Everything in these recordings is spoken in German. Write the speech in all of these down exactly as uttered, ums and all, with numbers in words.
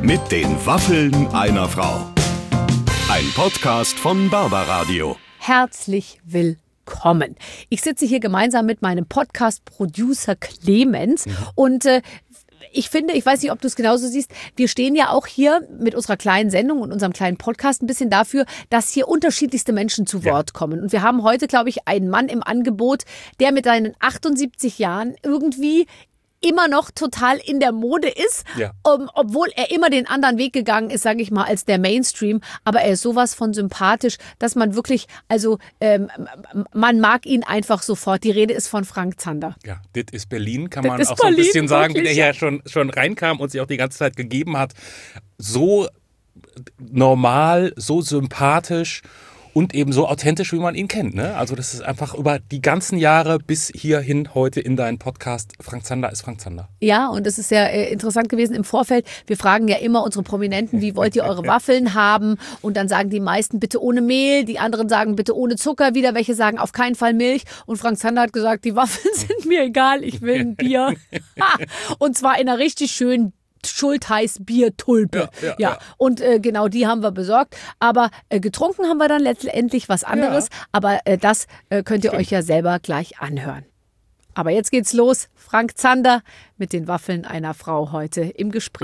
Mit den Waffeln einer Frau. Ein Podcast von Barbaradio. Herzlich willkommen. Ich sitze hier gemeinsam mit meinem Podcast-Producer Clemens mhm. und äh, ich finde, ich weiß nicht, ob du es genauso siehst, wir stehen ja auch hier mit unserer kleinen Sendung und unserem kleinen Podcast ein bisschen dafür, dass hier unterschiedlichste Menschen zu Wort ja. kommen. Und wir haben heute, glaube ich, einen Mann im Angebot, der mit seinen achtundsiebzig Jahren irgendwie immer noch total in der Mode ist, ja. um, obwohl er immer den anderen Weg gegangen ist, sage ich mal, als der Mainstream. Aber er ist sowas von sympathisch, dass man wirklich, also ähm, man mag ihn einfach sofort. Die Rede ist von Frank Zander. Ja, das ist Berlin, kann das man auch Berlin, so ein bisschen sagen, wirklich, wie der ja schon, schon reinkam und sich auch die ganze Zeit gegeben hat. So normal, so sympathisch und eben so authentisch, wie man ihn kennt. Ne? Also das ist einfach über die ganzen Jahre bis hierhin heute in deinen Podcast. Frank Zander ist Frank Zander. Ja, und es ist ja äh, interessant gewesen im Vorfeld. Wir fragen ja immer unsere Prominenten, wie wollt ihr eure Waffeln haben? Und dann sagen die meisten bitte ohne Mehl, die anderen sagen bitte ohne Zucker, wieder welche sagen auf keinen Fall Milch. Und Frank Zander hat gesagt, die Waffeln sind mir egal, ich will ein Bier. Und zwar in einer richtig schönen Schultheiß Biertulpe. Ja, ja, ja. ja. Und äh, genau die haben wir besorgt. Aber äh, getrunken haben wir dann letztendlich was anderes. Ja. Aber äh, das äh, könnt ihr Stimmt. euch ja selber gleich anhören. Aber jetzt geht's los. Frank Zander mit den Waffeln einer Frau heute im Gespräch.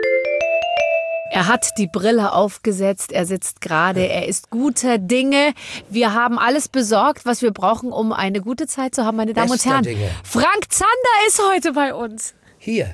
Er hat die Brille aufgesetzt, er sitzt gerade, er ist guter Dinge. Wir haben alles besorgt, was wir brauchen, um eine gute Zeit zu haben, meine Damen Bester und Herren. Dinge. Frank Zander ist heute bei uns. Hier.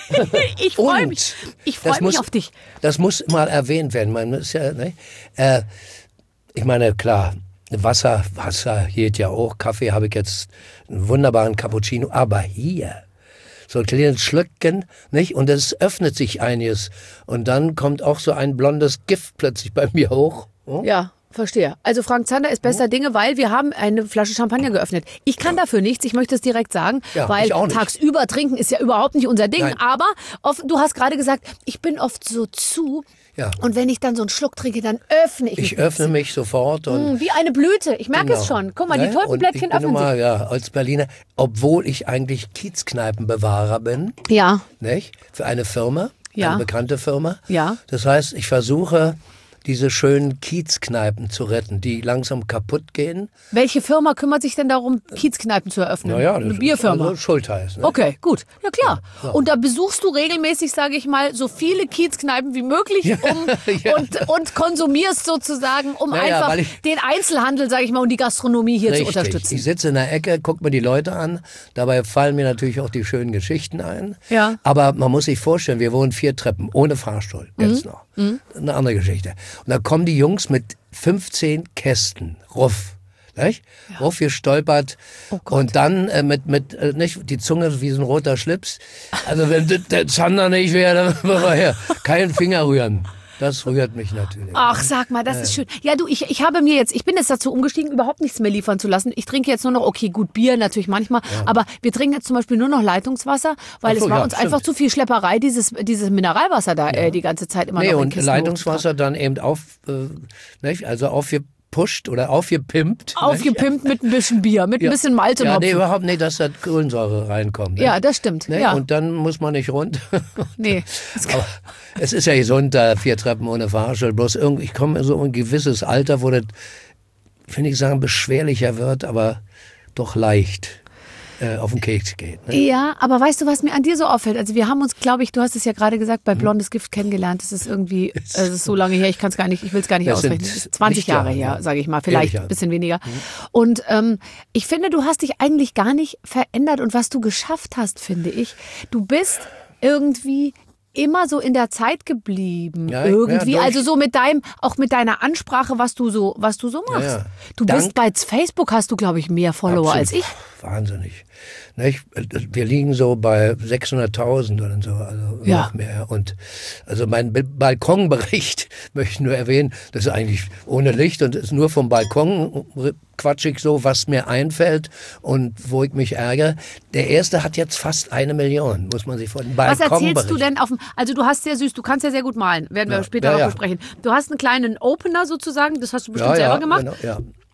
Ich freue mich, ich freu mich muss, auf dich. Das muss mal erwähnt werden. Man ist ja, ne? äh, ich meine, klar, Wasser, Wasser geht ja auch. Kaffee habe ich jetzt einen wunderbaren Cappuccino. Aber hier, so ein kleines Schlückchen, nicht? Und es öffnet sich einiges. Und dann kommt auch so ein blondes Gift plötzlich bei mir hoch. Hm? Ja. Verstehe. Also Frank Zander ist bester Dinge, weil wir haben eine Flasche Champagner geöffnet. Ich kann ja. dafür nichts, ich möchte es direkt sagen, ja, weil ich auch nicht. Tagsüber trinken ist ja überhaupt nicht unser Ding. Nein. Aber oft, du hast gerade gesagt, ich bin oft so zu ja. und wenn ich dann so einen Schluck trinke, dann öffne ich mich. Ich öffne mich sofort. Und mh, wie eine Blüte, ich merke genau. es schon. Guck mal, die ja, Tulpenblättchen öffnen mal, sich. Ja, als Berliner, obwohl ich eigentlich Kiezkneipenbewahrer bin, ja. nicht? Für eine Firma, ja. eine bekannte Firma. Ja. Das heißt, ich versuche, diese schönen Kiezkneipen zu retten, die langsam kaputt gehen. Welche Firma kümmert sich denn darum, Kiezkneipen zu eröffnen? Naja, eine Bierfirma. Also Schultheiß. Ne? Okay, gut. Ja klar. Ja, so. Und da besuchst du regelmäßig, sage ich mal, so viele Kiezkneipen wie möglich ja, um ja. und, und konsumierst sozusagen, um naja, einfach ich, den Einzelhandel, sage ich mal, und die Gastronomie hier richtig. zu unterstützen. Ich sitze in der Ecke, gucke mir die Leute an. Dabei fallen mir natürlich auch die schönen Geschichten ein. Ja. Aber man muss sich vorstellen, wir wohnen vier Treppen, ohne Fahrstuhl. Jetzt mhm. noch. Mhm. Eine andere Geschichte. Und da kommen die Jungs mit fünfzehn Kästen, Ruff. Nicht? Ja. Ruff gestolpert oh und dann äh, mit, mit äh, nicht, die Zunge wie so ein roter Schlips. Also wenn der Zander nicht wäre, dann würde man her keinen Finger rühren. Das rührt mich natürlich. Ach, sag mal, das ja. ist schön. Ja, du, ich, ich habe mir jetzt, ich bin jetzt dazu umgestiegen, überhaupt nichts mehr liefern zu lassen. Ich trinke jetzt nur noch, okay, gut, Bier natürlich manchmal, ja. aber wir trinken jetzt zum Beispiel nur noch Leitungswasser, weil so, es war ja, uns stimmt. einfach zu viel Schlepperei, dieses, dieses Mineralwasser da ja. äh, die ganze Zeit immer nee, noch in und Kisten Leitungswasser dann eben auf, äh, nicht? also aufgepusht oder aufgepimpt. Aufgepimpt mit ein bisschen Bier, mit ja. ein bisschen Malt und Ja, Hopfen. nee, überhaupt nicht, dass da Kohlensäure reinkommt. Nicht? Ja, das stimmt. Nee? Ja. Und dann muss man nicht rund. Nee. Aber es ist ja gesund, da vier Treppen ohne Fahrstuhl. Bloß irgendwie, ich komme in so ein gewisses Alter, wo das, finde ich sagen, beschwerlicher wird, aber doch leicht äh, auf den Keks geht. Ne? Ja, aber weißt du, was mir an dir so auffällt? Also wir haben uns, glaube ich, du hast es ja gerade gesagt, bei Blondes Gift kennengelernt. Das ist irgendwie, es äh, ist so lange her, ich kann es gar nicht, ich will es gar nicht das ausrechnen. Das ist zwanzig Jahre her, ja. sage ich mal, vielleicht ein bisschen weniger. Mhm. Und ähm, ich finde, du hast dich eigentlich gar nicht verändert und was du geschafft hast, finde ich, du bist irgendwie immer so in der Zeit geblieben, ja, irgendwie, ja, also so mit deinem, auch mit deiner Ansprache, was du so, was du so machst. Ja, ja. Du Dank, bist bei Facebook, hast du, glaube ich, mehr Follower absolut, als ich. Wahnsinnig. Nicht? Wir liegen so bei sechshunderttausend oder so, also ja. noch mehr. Und also mein Balkonbericht möchte ich nur erwähnen, das ist eigentlich ohne Licht und ist nur vom Balkon quatsch ich so, was mir einfällt und wo ich mich ärgere. Der erste hat jetzt fast eine Million, muss man sich vor dem Balkon Was erzählst berichten. du denn auf dem, also du hast sehr süß, du kannst ja sehr gut malen, werden wir ja. später ja, noch ja. besprechen. Du hast einen kleinen Opener sozusagen, das hast du bestimmt ja, selber ja, gemacht. Genau, ja.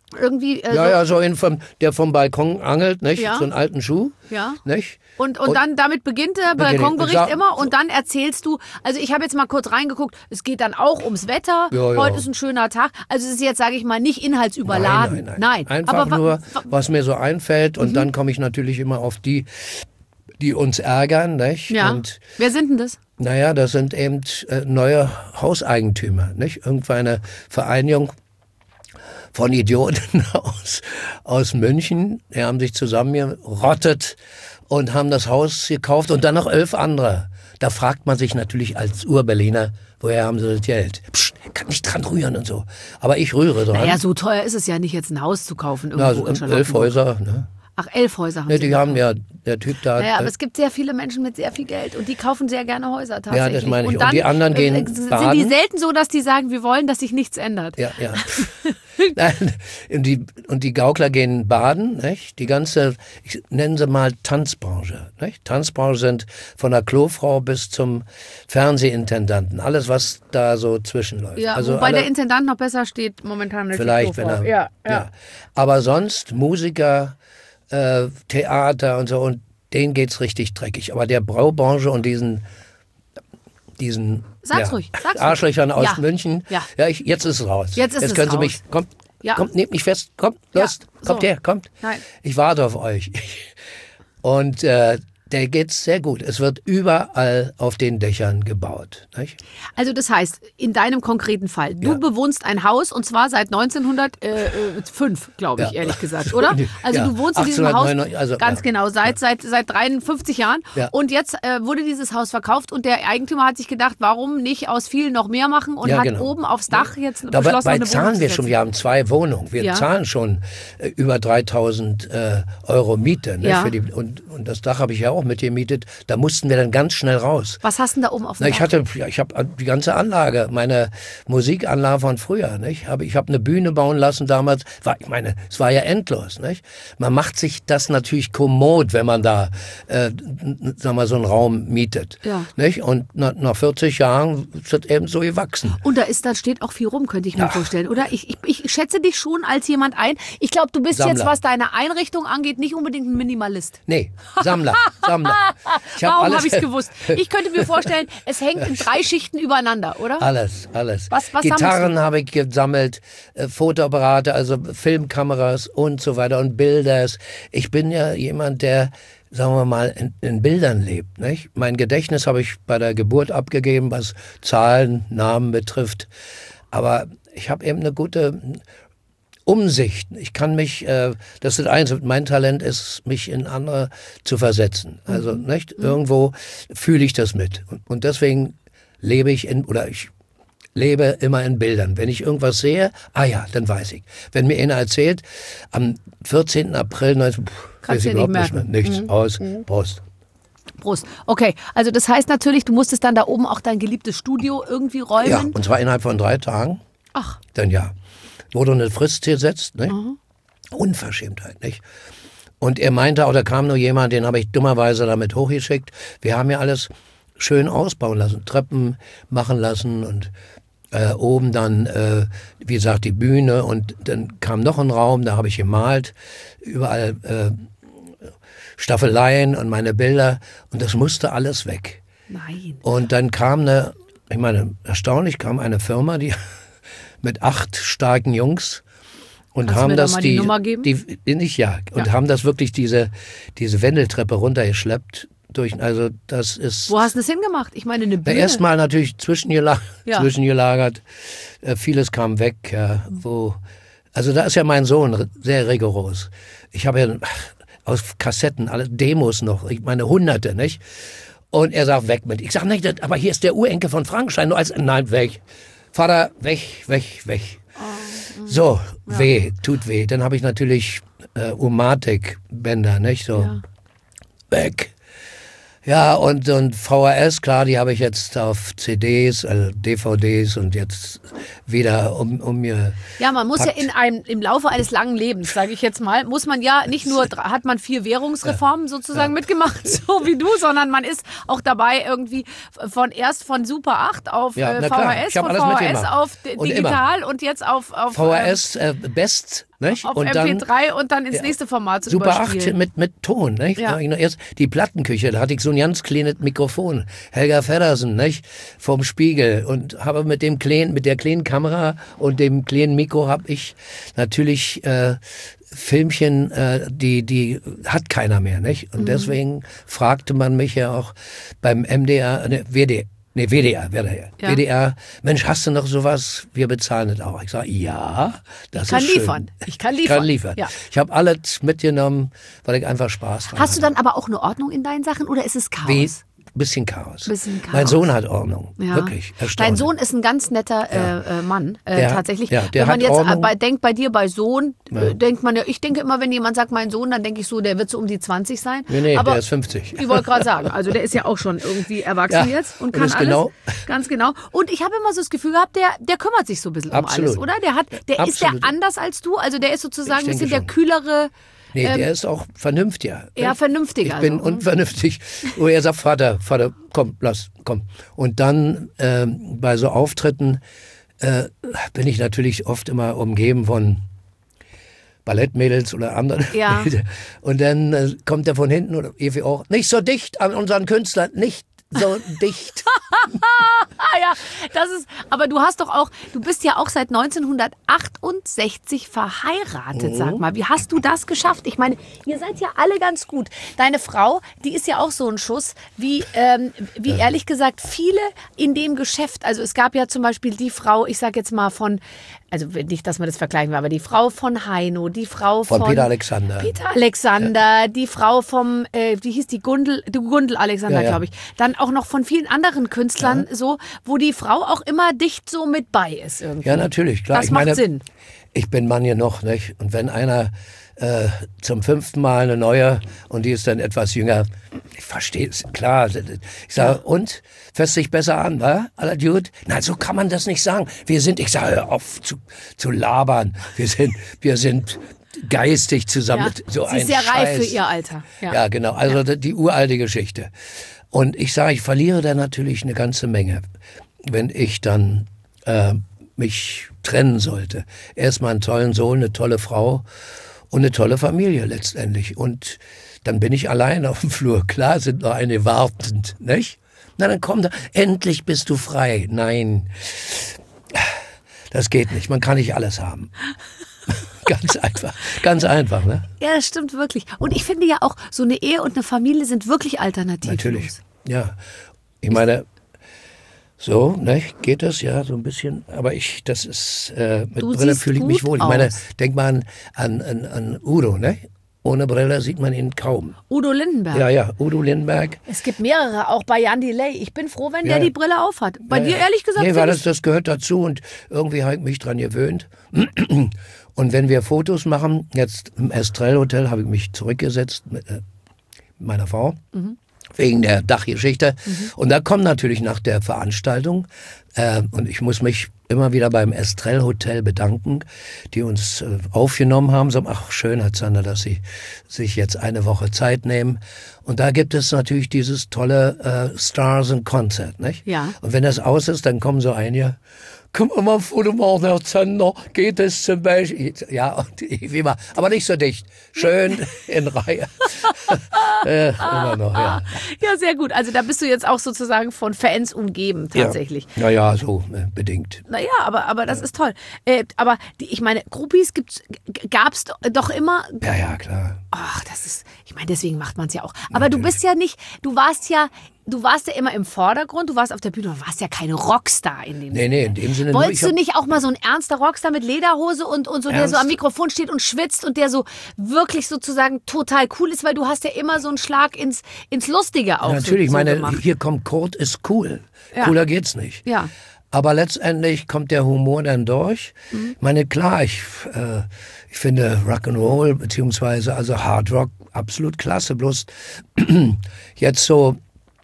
Irgendwie. Äh, Ja, so, ja, so in vom, der vom Balkon angelt, nicht? Ja. So einen alten Schuh. Ja. Nicht? Und, und, Und- dann damit beginnt der Beginne- Balkonbericht sag- immer und dann erzählst du, also ich habe jetzt mal kurz reingeguckt, es geht dann auch ums Wetter, Ja, ja. heute ist ein schöner Tag, also es ist jetzt, sage ich mal, nicht inhaltsüberladen. Nein, nein, nein. Einfach aber wa- nur, wa- was mir so einfällt und dann komme ich natürlich immer auf die, die uns ärgern, nicht? ja. Und Wer sind denn das? naja, das sind eben äh, neue Hauseigentümer, nicht? Irgendeine Vereinigung von Idioten aus, aus München, die haben sich zusammengerottet und haben das Haus gekauft und dann noch elf andere. Da fragt man sich natürlich als Urberliner, woher haben sie das Geld? Psst, kann nicht dran rühren und so. Aber ich rühre dran. Naja, so teuer ist es ja nicht, jetzt ein Haus zu kaufen Na, irgendwo in so elf Charlottenburg. Häuser, ne? Ach, elf Häuser haben Ne, sie. die haben ja, der Typ da. Naja, aber äh, es gibt sehr viele Menschen mit sehr viel Geld und die kaufen sehr gerne Häuser tatsächlich. das meine ich. Und Und die anderen äh, gehen sind die baden. selten so, dass die sagen, wir wollen, dass sich nichts ändert. Ja, ja. Nein, und, die, und die Gaukler gehen baden, nicht? Die ganze, ich nenne sie mal Tanzbranche. Nicht? Tanzbranche sind von der Klofrau bis zum Fernsehintendanten. Alles, was da so zwischenläuft. Ja, also wobei alle, der Intendant noch besser steht momentan als vielleicht, die wenn Klofrau. er. Ja, ja. Aber sonst Musiker, äh, Theater und so, und denen geht's richtig dreckig. Aber der Braubranche und diesen diesen Sag's ja, ruhig, sag's ruhig. Arschlöchern aus Ja, München. ja. Ja, ich, jetzt ist es raus. Jetzt ist jetzt es können Sie raus. mich. Kommt, Ja. kommt, nehmt mich fest. Kommt, Ja, los. Kommt so. her, kommt. Nein. Ich warte auf euch. Und äh, der geht's sehr gut. Es wird überall auf den Dächern gebaut. Nicht? Also das heißt, in deinem konkreten Fall, du Ja. bewohnst ein Haus und zwar seit neunzehnhundertfünf, glaube ich, Ja. ehrlich gesagt, oder? Also Ja. du wohnst in diesem Haus, achtzehnhundertneunundneunzig, also, ganz ja. genau, seit, seit, seit dreiundfünfzig Jahren Ja. und jetzt äh, wurde dieses Haus verkauft und der Eigentümer hat sich gedacht, warum nicht aus vielen noch mehr machen und Ja, hat genau. oben aufs Dach jetzt Dabei beschlossen, dabei eine zahlen Wohnung wir zu schon, setzen. wir haben zwei Wohnungen. Wir Ja. zahlen schon äh, über dreitausend äh, Euro Miete. Ne, Ja. für die, und, und das Dach habe ich ja auch mitgemietet. Da mussten wir dann ganz schnell raus. Was hast du denn da oben auf dem Na, ich Dach? hatte, ja, ich habe die ganze Anlage, meine Musikanlage von früher, nicht? Hab, ich habe eine Bühne bauen lassen damals. War, ich meine, es war ja endlos, nicht? Man macht sich das natürlich kommod, wenn man da, äh, sagen wir mal, so einen Raum mietet, Ja. nicht? Und nach, nach vierzig Jahren ist das eben so gewachsen. Und da ist, da steht auch viel rum, könnte ich mir vorstellen, oder? Ich, ich, ich schätze dich schon als jemand ein. Ich glaube, du bist Sammler. jetzt, was deine Einrichtung angeht, nicht unbedingt ein Minimalist. Nee, Sammler, Sammler. Ich hab Warum alles- habe ich es gewusst? Ich könnte mir vorstellen, es hängt in drei Schichten übereinander, oder? Alles, alles. Was- was Gitarren sammelst habe ich gesammelt, äh, Fotoapparate, also Filmkameras und so weiter und Bilder. Ich bin ja jemand, der, sagen wir mal, in, in Bildern lebt. Nicht? Mein Gedächtnis habe ich bei der Geburt abgegeben, was Zahlen, Namen betrifft. Aber ich habe eben eine gute Umsicht. Ich kann mich, äh, das ist eins, mein Talent ist, mich in andere zu versetzen. Also, nicht? Irgendwo fühle ich das mit. Und, und deswegen lebe ich in, oder ich lebe immer in Bildern. Wenn ich irgendwas sehe, ah ja, dann weiß ich. Wenn mir einer erzählt, am vierzehnten April, neunzehn, pff, Kannst weiß ich du dir überhaupt nicht nicht mehr. Nichts, aus, Prost. Prost. Okay, also das heißt natürlich, du musstest dann da oben auch dein geliebtes Studio irgendwie räumen. Ja, und zwar innerhalb von drei Tagen. Ach, Dann ja. Wurde eine Frist gesetzt, ne? Unverschämtheit, nicht? Und er meinte auch, da kam nur jemand, den habe ich dummerweise damit hochgeschickt. Wir haben ja alles schön ausbauen lassen, Treppen machen lassen und äh, oben dann, äh, wie gesagt, die Bühne und dann kam noch ein Raum, da habe ich gemalt, überall äh, Staffeleien und meine Bilder und das musste alles weg. nein. Und dann kam eine, ich meine, erstaunlich kam eine Firma, die mit acht starken Jungs und Kannst du haben mir da das mal die die, Nummer geben? die nicht ja und Ja. haben das wirklich diese diese Wendeltreppe runtergeschleppt durch, also das ist Wo hast du das hingemacht? Ich meine, eine na, Bühne. erstmal natürlich zwischengelagert, Ja. zwischengelagert. Äh, vieles kam weg, ja, wo also da ist ja mein Sohn r- sehr rigoros. Ich habe ja aus Kassetten alle Demos noch, ich meine Hunderte, nicht? Und er sagt, weg mit. Ich sage, nein, das, aber hier ist der Urenkel von Frankenstein. Nur als, nein, weg. Vater, weg, weg, weg. So, weh, tut weh. Dann habe ich natürlich äh, Umatic-Bänder, nicht? So, Ja. weg. Ja, und, und V H S, klar, die habe ich jetzt auf C Ds, also D V Ds und jetzt wieder um, um mir... Ja, man muss packt. ja in einem, im Laufe eines langen Lebens, sage ich jetzt mal, muss man ja nicht nur, dr- hat man vier Währungsreformen sozusagen mitgemacht, so wie du, sondern man ist auch dabei irgendwie von erst von Super acht auf Ja, äh, na klar, V H S, ich hab von alles V H S mitgemacht. auf d- Und digital und jetzt auf, auf V H ähm, S äh, Best, Nicht? Auf und M P drei dann, und dann ins ja, nächste Format zu Super überspielen. acht mit, mit Ton. Nicht? Ja. Erst die Plattenküche, da hatte ich so ein ganz kleines Mikrofon. Helga Feddersen, nicht? Vom Spiegel. Und habe mit dem kleinen, mit der kleinen Kamera und dem kleinen Mikro habe ich natürlich äh, Filmchen, äh, die, die hat keiner mehr, nicht? Und mhm. deswegen fragte man mich ja auch beim M D R, ne, W D R, Nee, W D R, W D R. Ja. W D R, Mensch, hast du noch sowas? Wir bezahlen das auch. Ich sage, ja, das ich kann ist schön. liefern. Ich kann liefern. Ich kann liefern. Ja. Ich habe alles mitgenommen, weil ich einfach Spaß dran Hast du hatte. dann aber auch eine Ordnung in deinen Sachen oder ist es Chaos? Wie? Bisschen Chaos. Bisschen Chaos. Mein Sohn hat Ordnung, ja. wirklich. Dein Sohn ist ein ganz netter ja. äh, Mann, äh, der, tatsächlich. Ja, der wenn man hat jetzt Ordnung. bei, denkt bei dir bei Sohn, ja. äh, denkt man ja, ich denke immer, wenn jemand sagt, mein Sohn, dann denke ich so, der wird so um die zwanzig sein. Nee, nee, aber der ist fünfzig. Ich wollte gerade sagen, also der ist ja auch schon irgendwie erwachsen ja, jetzt und kann und ist alles. Genau. Ganz genau. Und ich habe immer so das Gefühl gehabt, der, der kümmert sich so ein bisschen Absolut. um alles, oder? Der hat, der Absolut. ist der anders als du, also der ist sozusagen ein bisschen der schon. kühlere. Nee, ähm, der ist auch vernünftiger. Ja, vernünftiger. Ich bin also. unvernünftig. Wo er sagt, Vater, Vater, komm, lass, komm. Und dann ähm, bei so Auftritten äh, bin ich natürlich oft immer umgeben von Ballettmädels oder anderen. Ja. Und dann äh, kommt er von hinten oder Evi auch, nicht so dicht an unseren Künstlern, nicht so dicht. Ah ja, das ist, aber du hast doch auch, du bist ja auch seit neunzehnhundertachtundsechzig verheiratet, Mhm. sag mal. Wie hast du das geschafft? Ich meine, ihr seid ja alle ganz gut. Deine Frau, die ist ja auch so ein Schuss, wie, ähm, wie ja. ehrlich gesagt viele in dem Geschäft. Also es gab ja zum Beispiel die Frau, ich sag jetzt mal von, also nicht, dass man das vergleichen will, aber die Frau von Heino, die Frau von, von Peter Alexander. Peter Alexander, ja. die Frau vom, äh, wie hieß die, Gundel, die Gundel Alexander, ja, ja. glaube ich. Dann auch noch von vielen anderen Künstlern, ja. so, wo die Frau auch immer dicht so mit bei ist irgendwie. Ja, natürlich, klar. Das ich macht meine, Sinn. Ich bin Mann genug, nicht? Und wenn einer äh, zum fünften Mal eine neue und die ist dann etwas jünger, ich verstehe es, klar. Ich sage, ja. und? Fässt sich besser an, wa? Aller gut? Nein, so kann man das nicht sagen. Wir sind, ich sage, hör auf zu, zu labern. Wir sind, wir sind geistig zusammen. Ja. So Sie ein ist sehr Scheiß. reif für ihr Alter. Ja, ja genau. Also ja. die uralte Geschichte. Und ich sage, ich verliere da natürlich eine ganze Menge, wenn ich dann äh, mich trennen sollte. Erstmal einen tollen Sohn, eine tolle Frau und eine tolle Familie letztendlich. Und dann bin ich allein auf dem Flur. Klar sind noch eine wartend, nicht? Na, dann komm da, endlich bist du frei. Nein, das geht nicht. Man kann nicht alles haben. Ganz einfach, ganz einfach, ne? Ja, das stimmt wirklich. Und ich finde ja auch, so eine Ehe und eine Familie sind wirklich alternativ. Natürlich, ja. Ich meine, so, ne, geht das ja so ein bisschen. Aber ich, das ist, äh, mit Du Brille siehst fühle ich mich gut wohl. Ich meine, aus. denk mal an, an, an, an Udo, ne? Ohne Brille sieht man ihn kaum. Udo Lindenberg. Ja, ja, Udo Lindenberg. Es gibt mehrere, auch bei Jan Delay. Ich bin froh, wenn Ja. der die Brille aufhat. Bei Ja, dir ja. ehrlich gesagt Nee, finde weil ich- das, das gehört dazu und irgendwie habe ich mich dran gewöhnt. Und wenn wir Fotos machen, jetzt im Estrell Hotel habe ich mich zurückgesetzt mit äh, meiner Frau, Mhm. wegen der Dachgeschichte. Und da kommt natürlich nach der Veranstaltung, äh, und ich muss mich immer wieder beim Estrell Hotel bedanken, die uns äh, aufgenommen haben. So, ach, schön, Herr Zander, dass Sie sich jetzt eine Woche Zeit nehmen. Und da gibt es natürlich dieses tolle äh, Stars and Concert, nicht? Ja. Und wenn das aus ist, dann kommen so einige, komm mal ein Foto machen, Herr Zander, geht es zum Beispiel? Ja, und wie immer, aber nicht so dicht. Schön in Reihe. äh, immer noch, ja. Ja, sehr gut. Also da bist du jetzt auch sozusagen von Fans umgeben, tatsächlich. Ja, ja, so äh, bedingt. Naja, aber, aber das ist toll. Äh, aber die, ich meine, Groupies gab es doch immer. Ja, ja, klar. Ach, das ist, ich meine, deswegen macht man es ja auch. Aber du bist ja nicht, du warst ja, du warst ja immer im Vordergrund, du warst auf der Bühne, du warst ja kein Rockstar in dem Nee, nee, in dem Sinne nur, Wolltest ich du hab- nicht auch mal so ein ernster Rockstar mit Lederhose und, und so, der so Ernst? am Mikrofon steht und schwitzt und der so wirklich sozusagen total cool ist, weil du hast ja immer so einen Schlag ins, ins Lustige auch Ja, natürlich, so, so meine, gemacht. hier kommt Kurt, ist cool. Ja. Cooler geht's nicht. Ja. Aber letztendlich kommt der Humor dann durch. Mhm. Ich meine, klar, ich, äh, ich finde Rock'n'Roll beziehungsweise also Hard Rock absolut klasse. Bloß jetzt so,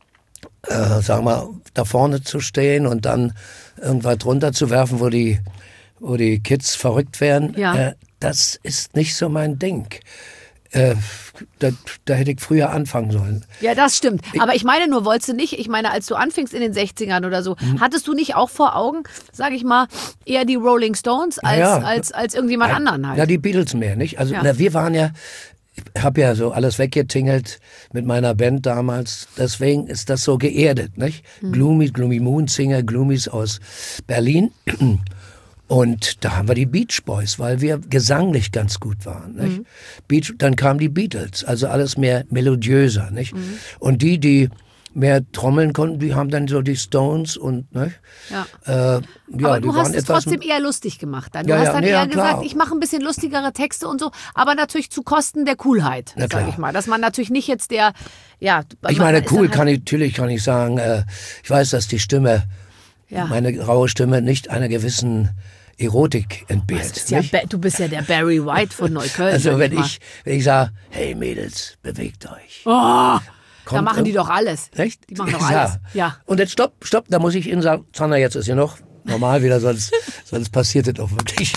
äh, sagen wir, da vorne zu stehen und dann irgendwas drunter zu werfen, wo die, wo die Kids verrückt werden, Ja. äh, das ist nicht so mein Ding. Äh, da, da hätte ich früher anfangen sollen. Ja, das stimmt. Aber ich meine nur, wolltest du nicht, ich meine, als du anfingst in den sechzigern oder so, mhm. hattest du nicht auch vor Augen, sag ich mal, eher die Rolling Stones als, ja. als, als irgendjemand ja, anderen halt? Ja, die Beatles mehr, nicht? Also ja. na, wir waren ja, ich habe ja so alles weggetingelt mit meiner Band damals, deswegen ist das so geerdet, nicht? Mhm. Gloomy, Gloomy Moon Singer, Gloomies aus Berlin. Und da haben wir die Beach Boys, weil wir gesanglich ganz gut waren. Nicht? Mhm. Beach, dann kamen die Beatles, also alles mehr melodiöser. Nicht? Mhm. Und die, die mehr trommeln konnten, die haben dann so die Stones und nicht? Ja. Äh, ja, aber die du waren hast es etwas trotzdem eher lustig gemacht. Dann. Du ja, hast ja, dann nee, eher ja, gesagt, klar. ich mache ein bisschen lustigere Texte und so, aber natürlich zu Kosten der Coolheit, Na, sag ich mal. Dass man natürlich nicht jetzt der, ja... Ich meine, cool kann ich, natürlich kann ich sagen, äh, ich weiß, dass die Stimme, ja. meine raue Stimme nicht einer gewissen Erotik entbehrt. Ja, du bist ja der Barry White von Neukölln. Also wenn ich, wenn ich sage, hey Mädels, bewegt euch. Oh, da machen die doch alles. Echt? Die machen doch ja. alles. Ja. Und jetzt stopp, stopp, da muss ich Ihnen sagen, Zander, jetzt ist ja noch normal wieder, sonst, sonst passiert das auch wirklich.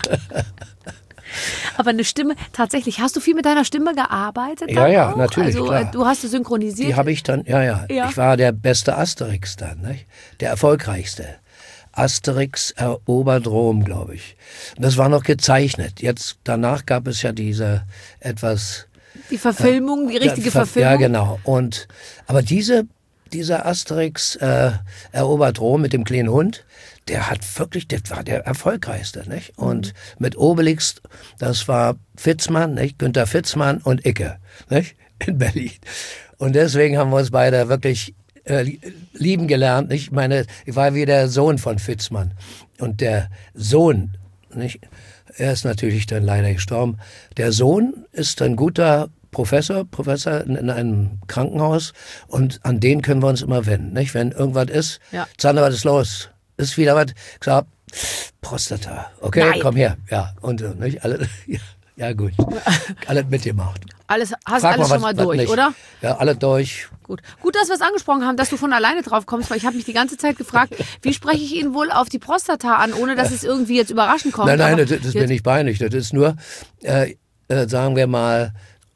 Aber eine Stimme, tatsächlich, hast du viel mit deiner Stimme gearbeitet? Ja, ja, auch? natürlich, Also klar. du hast es synchronisiert? Die habe ich dann, ja, ja, ja. Ich war der beste Asterix dann, nicht? Der erfolgreichste. Asterix erobert Rom, glaube ich. Und das war noch gezeichnet. Jetzt, danach gab es ja diese etwas... Die Verfilmung, äh, die richtige ja, Ver Verfilmung? Ja, genau. Und, aber diese, dieser Asterix äh, erobert Rom mit dem kleinen Hund, der hat wirklich, das war der erfolgreichste, nicht? Und mhm. mit Obelix, das war Fitzmann, nicht? Günter Fitzmann und Icke, nicht? In Berlin. Und deswegen haben wir uns beide wirklich äh, lieben gelernt, nicht? Ich meine, ich war wie der Sohn von Fitzmann. Und der Sohn, nicht? Er ist natürlich dann leider gestorben. Der Sohn ist ein guter Professor, Professor in, in einem Krankenhaus. Und an den können wir uns immer wenden, nicht? Wenn irgendwas ist, ja. Zander, was ist los? Ist wieder was? Ich sag, Prostata. Okay, Nein. Komm her. Ja, und nicht? Alle, ja, gut. Alles mitgemacht. Alles, hast Frag alles mal, schon mal was, durch, was oder? Ja, alles durch. Gut. Gut, dass wir es angesprochen haben, dass du von alleine drauf kommst, weil ich habe mich die ganze Zeit gefragt, wie spreche ich ihn wohl auf die Prostata an, ohne dass es irgendwie jetzt überraschend kommt. Nein, nein, Aber das, das ist mir nicht peinlich. Das ist nur, äh, äh, sagen wir mal,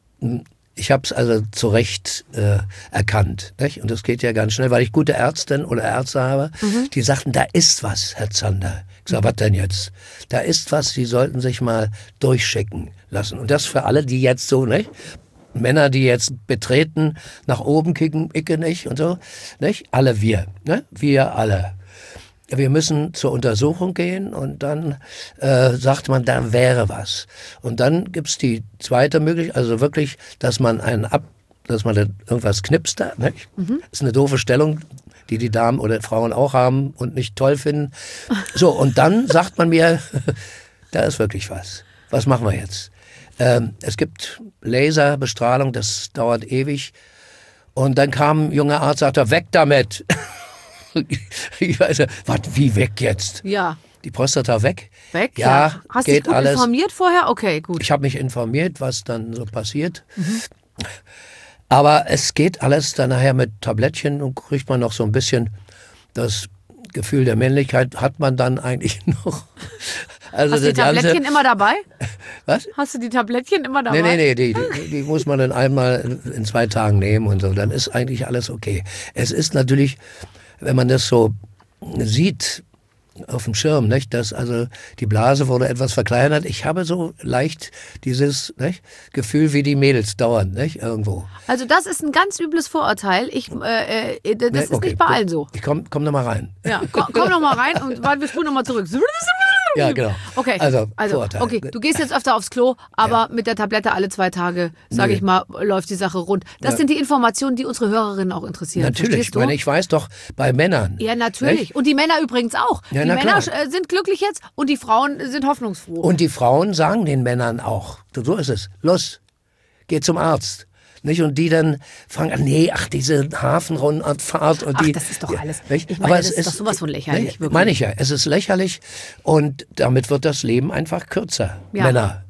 ich habe es also zu Recht äh, erkannt. Nicht? Und das geht ja ganz schnell, weil ich gute Ärztin oder Ärzte habe, mhm. die sagten, da ist was, Herr Zander. Ich sage, was denn jetzt? Da ist was, Sie sollten sich mal durchschicken lassen. Und das für alle, die jetzt so, nicht? Männer, die jetzt betreten, nach oben kicken, Icke nicht und so, nicht? Alle wir, ne? Wir alle. Wir müssen zur Untersuchung gehen und dann äh, sagt man, da wäre was. Und dann gibt's die zweite Möglichkeit, also wirklich, dass man einen ab, dass man irgendwas knipst da, nicht? Mhm. Ist eine doofe Stellung, die die Damen oder Frauen auch haben und nicht toll finden. So, und dann sagt man mir, da ist wirklich was. Was machen wir jetzt? Ähm, es gibt Laserbestrahlung, das dauert ewig. Und dann kam ein junger Arzt, sagte, weg damit. Ich weiß ja, was, wie weg jetzt? Ja. Die Prostata weg? Weg? Ja, ja. Hast du dich geht gut alles. informiert vorher? Okay, gut. Ich habe mich informiert, was dann so passiert. Mhm. Aber es geht alles dann nachher mit Tablettchen und kriegt man noch so ein bisschen das Gefühl der Männlichkeit, hat man dann eigentlich noch. Also hast du die Tablettchen ganze, immer dabei? Was? Hast du die Tablettchen immer dabei? Nee, nee, nee, die, die, die muss man dann einmal in zwei Tagen nehmen und so. Dann ist eigentlich alles okay. Es ist natürlich, wenn man das so sieht auf dem Schirm, nicht, dass also die Blase wurde etwas verkleinert. Ich habe so leicht dieses nicht, Gefühl wie die Mädels dauernd, nicht, irgendwo. Also das ist ein ganz übles Vorurteil. Ich, äh, äh, das nee, ist okay, nicht bei allen so. Ich komm, komm noch mal rein. Ja, komm, komm noch mal rein und warte, wir spulen noch mal zurück. Ja, genau. Okay, also, also Vorurteil. okay, du gehst jetzt öfter aufs Klo, aber ja. mit der Tablette alle zwei Tage, sage ich mal, läuft die Sache rund. Das ja. sind die Informationen, die unsere Hörerinnen auch interessieren. Natürlich, ich meine, ich weiß doch, bei Männern. Ja, natürlich. Nicht? Und die Männer übrigens auch. Ja, die Männer klar. sind glücklich jetzt und die Frauen sind hoffnungsfroh. Und die Frauen sagen den Männern auch, so ist es, los, geh zum Arzt. Nicht? Und die dann fragen an, nee, ach, diese Hafenrundfahrt und die. Ach, das ist doch alles. Ja, ich meine, aber das es ist, ist doch sowas von lächerlich. Ne, meine ich ja, es ist lächerlich und damit wird das Leben einfach kürzer. Ja. Männer.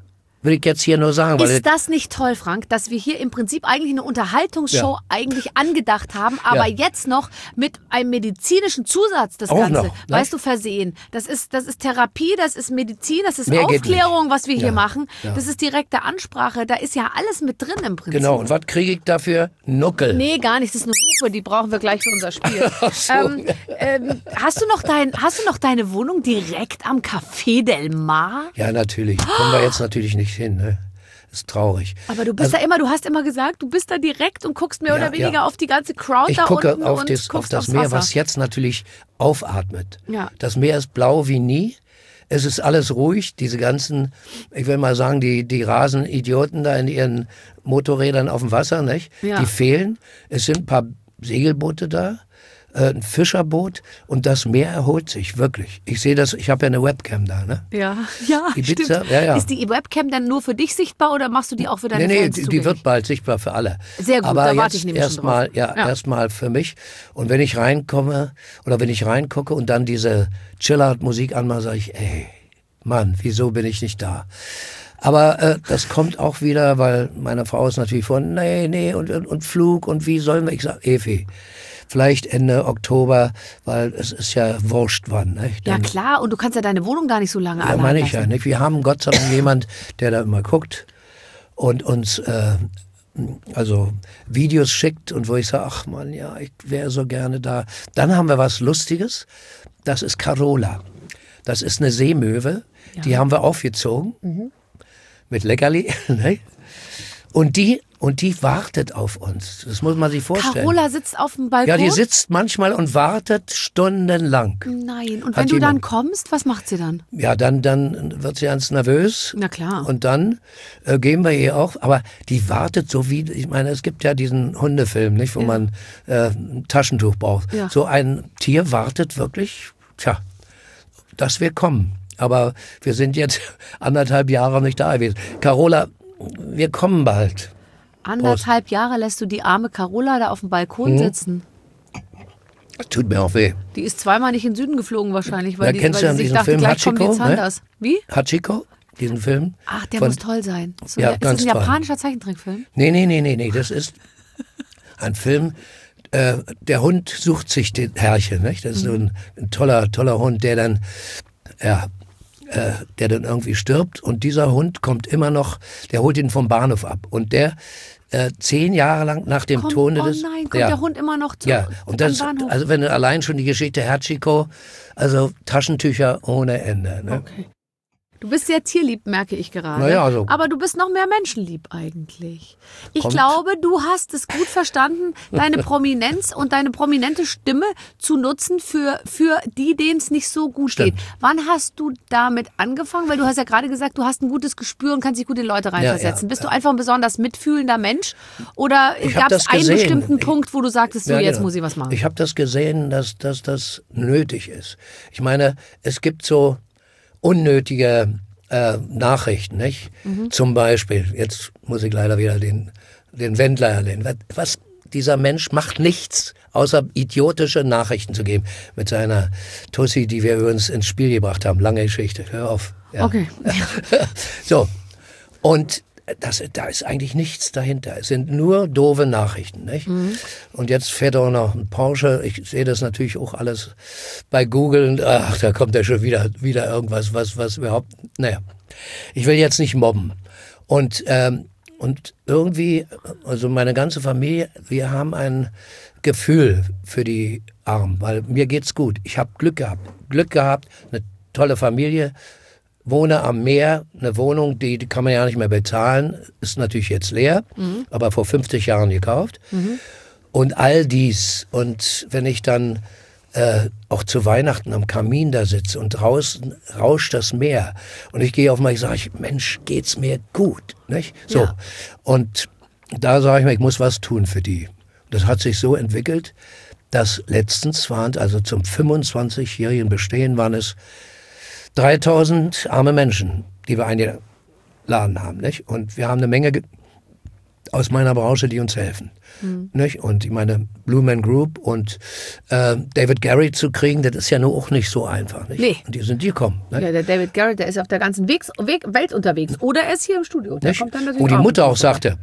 will ich jetzt hier nur sagen. Weil ist das nicht toll, Frank, dass wir hier im Prinzip eigentlich eine Unterhaltungsshow ja. eigentlich angedacht haben, aber ja. jetzt noch mit einem medizinischen Zusatz das Auch Ganze, noch, ne? weißt du, versehen. Das ist, das ist Therapie, das ist Medizin, das ist Mehr Aufklärung, was wir hier ja. machen. Ja. Das ist direkte Ansprache, da ist ja alles mit drin im Prinzip. Genau, und was kriege ich dafür? Nuckel. Nee, gar nicht, das ist eine Hufe, die brauchen wir gleich für unser Spiel. so. ähm, ähm, hast, du noch dein, hast du noch deine Wohnung direkt am Café Del Mar? Ja, natürlich. Kommen wir jetzt natürlich nicht hin, ne? Ist traurig. Aber du bist also, da immer, du hast immer gesagt, du bist da direkt und guckst mehr ja, oder weniger ja. auf die ganze Crowd ich da gucke unten auf und das, guckst auf das aufs Meer, Wasser. was jetzt natürlich aufatmet. Ja. Das Meer ist blau wie nie. Es ist alles ruhig. Diese ganzen, ich will mal sagen, die, die Rasenidioten da in ihren Motorrädern auf dem Wasser, nicht? Ja. Die fehlen. Es sind ein paar Segelboote da, äh, ein Fischerboot und das Meer erholt sich, wirklich. Ich sehe das, ich habe ja eine Webcam da, ne? Ja, ja, Ibiza, stimmt. ja, ja. Ist die Webcam dann nur für dich sichtbar oder machst du die auch für deine nee, nee, Fans die, zugänglich? die wird bald sichtbar für alle. Sehr gut, aber da warte jetzt ich nämlich schon erstmal, drauf. ja, Ja. erstmal für mich. Und wenn ich reinkomme oder wenn ich reingucke und dann diese Chill-Out-Musik anmache, sage ich, ey, Mann, wieso bin ich nicht da? Aber äh, das kommt auch wieder, weil meine Frau ist natürlich von, nee, nee, und, und, und Flug und wie sollen wir? Ich sage, Evi, vielleicht Ende Oktober, weil es ist ja wurscht wann. Nicht? Ja Dann, klar, und du kannst ja deine Wohnung gar nicht so lange ja, allein meine ich ja lassen. nicht. Wir haben Gott sei Dank jemand, der da immer guckt und uns äh, also Videos schickt und wo ich sage, ach Mann, ja, ich wäre so gerne da. Dann haben wir was Lustiges, das ist Carola. Das ist eine Seemöwe, ja. Die haben wir aufgezogen mhm. mit Leckerli. Ne? Und die und die wartet auf uns. Das muss man sich vorstellen. Carola sitzt auf dem Balkon? Ja, die sitzt manchmal und wartet stundenlang. Nein, und Hat wenn du jemand, dann kommst, was macht sie dann? Ja, dann, dann wird sie ganz nervös. Na klar. Und dann äh, gehen wir ihr auch. Aber die wartet so wie, ich meine, es gibt ja diesen Hundefilm, nicht, wo ja. man äh, ein Taschentuch braucht. Ja. So ein Tier wartet wirklich, tja, dass wir kommen. Aber wir sind jetzt anderthalb Jahre nicht da gewesen. Carola, wir kommen bald. Anderthalb Prost. Jahre lässt du die arme Carola da auf dem Balkon hm. sitzen. Das tut mir auch weh. Die ist zweimal nicht in den Süden geflogen wahrscheinlich, weil, ja, die, kennst weil du sie sich diesen dachte, Film gleich Hachiko, kommen die Zanders. Ne? Wie? Hachiko, diesen Film. Ach, der Von, muss toll sein. So, ja, ja, ist ganz das ein toll. japanischer Zeichentrickfilm? Nee, nee, nee, nee, nee. Das ist ein Film, äh, der Hund sucht sich den Herrchen. Nicht? Das ist mhm. so ein, ein toller, toller Hund, der dann, ja, äh, der dann irgendwie stirbt. Und dieser Hund kommt immer noch, der holt ihn vom Bahnhof ab. Und der äh, zehn Jahre lang nach dem kommt, Tode oh des... nein, kommt ja, der Hund immer noch zu, ja, und das, Bahnhof? Also wenn du allein schon die Geschichte Hachiko, also Taschentücher ohne Ende. Ne? Okay. Du bist sehr tierlieb, merke ich gerade. Naja, also, aber du bist noch mehr menschenlieb eigentlich. Ich kommt. glaube, du hast es gut verstanden, deine Prominenz und deine prominente Stimme zu nutzen für, für die, denen es nicht so gut Stimmt. geht. Wann hast du damit angefangen? Weil du hast ja gerade gesagt, du hast ein gutes Gespür und kannst dich gut in Leute reinversetzen. Ja, ja, bist ja. du einfach ein besonders mitfühlender Mensch? Oder gab es einen gesehen. bestimmten Punkt, wo du sagtest, so Ja, jetzt genau. muss ich was machen? Ich habe das gesehen, dass, dass das nötig ist. Ich meine, es gibt so unnötige äh, Nachrichten, nicht? Mhm. Zum Beispiel, jetzt muss ich leider wieder den, den Wendler erwähnen. Was, dieser Mensch macht nichts, außer idiotische Nachrichten zu geben. Mit seiner Tussi, die wir übrigens ins Spiel gebracht haben. Lange Geschichte, hör auf. Ja. Okay. So, und das, da ist eigentlich nichts dahinter. Es sind nur doofe Nachrichten. Nicht? Mhm. Und jetzt fährt auch noch ein Porsche. Ich sehe das natürlich auch alles bei Google. Und ach, da kommt ja schon wieder, wieder irgendwas, was, was überhaupt... Naja, ich will jetzt nicht mobben. Und, ähm, und irgendwie, also meine ganze Familie, wir haben ein Gefühl für die Armen, weil mir geht's gut. Ich habe Glück gehabt. Glück gehabt, eine tolle Familie, wohne am Meer, eine Wohnung, die, die kann man ja nicht mehr bezahlen, ist natürlich jetzt leer, mhm. aber vor fünfzig Jahren gekauft. Mhm. Und all dies. Und wenn ich dann äh, auch zu Weihnachten am Kamin da sitze und draußen rauscht das Meer und ich gehe auf mal, ich sage, Mensch, geht's mir gut. Nicht? So. Ja. Und da sage ich mir, ich muss was tun für die. Das hat sich so entwickelt, dass letztens waren, also zum fünfundzwanzigjährigen Bestehen waren es dreitausend arme Menschen, die wir eingeladen haben. Nicht? Und wir haben eine Menge, aus meiner Branche, die uns helfen. Mhm. Nicht? Und ich meine, Blue Man Group und äh, David Garrett zu kriegen, das ist ja nur auch nicht so einfach. Nicht? Nee. Und die sind die kommen. Nicht? Ja, der David Garrett, der ist auf der ganzen Weg, Weg, Welt unterwegs. Oder er ist hier im Studio. Der kommt dann natürlich Wo die auch Mutter auch sagte,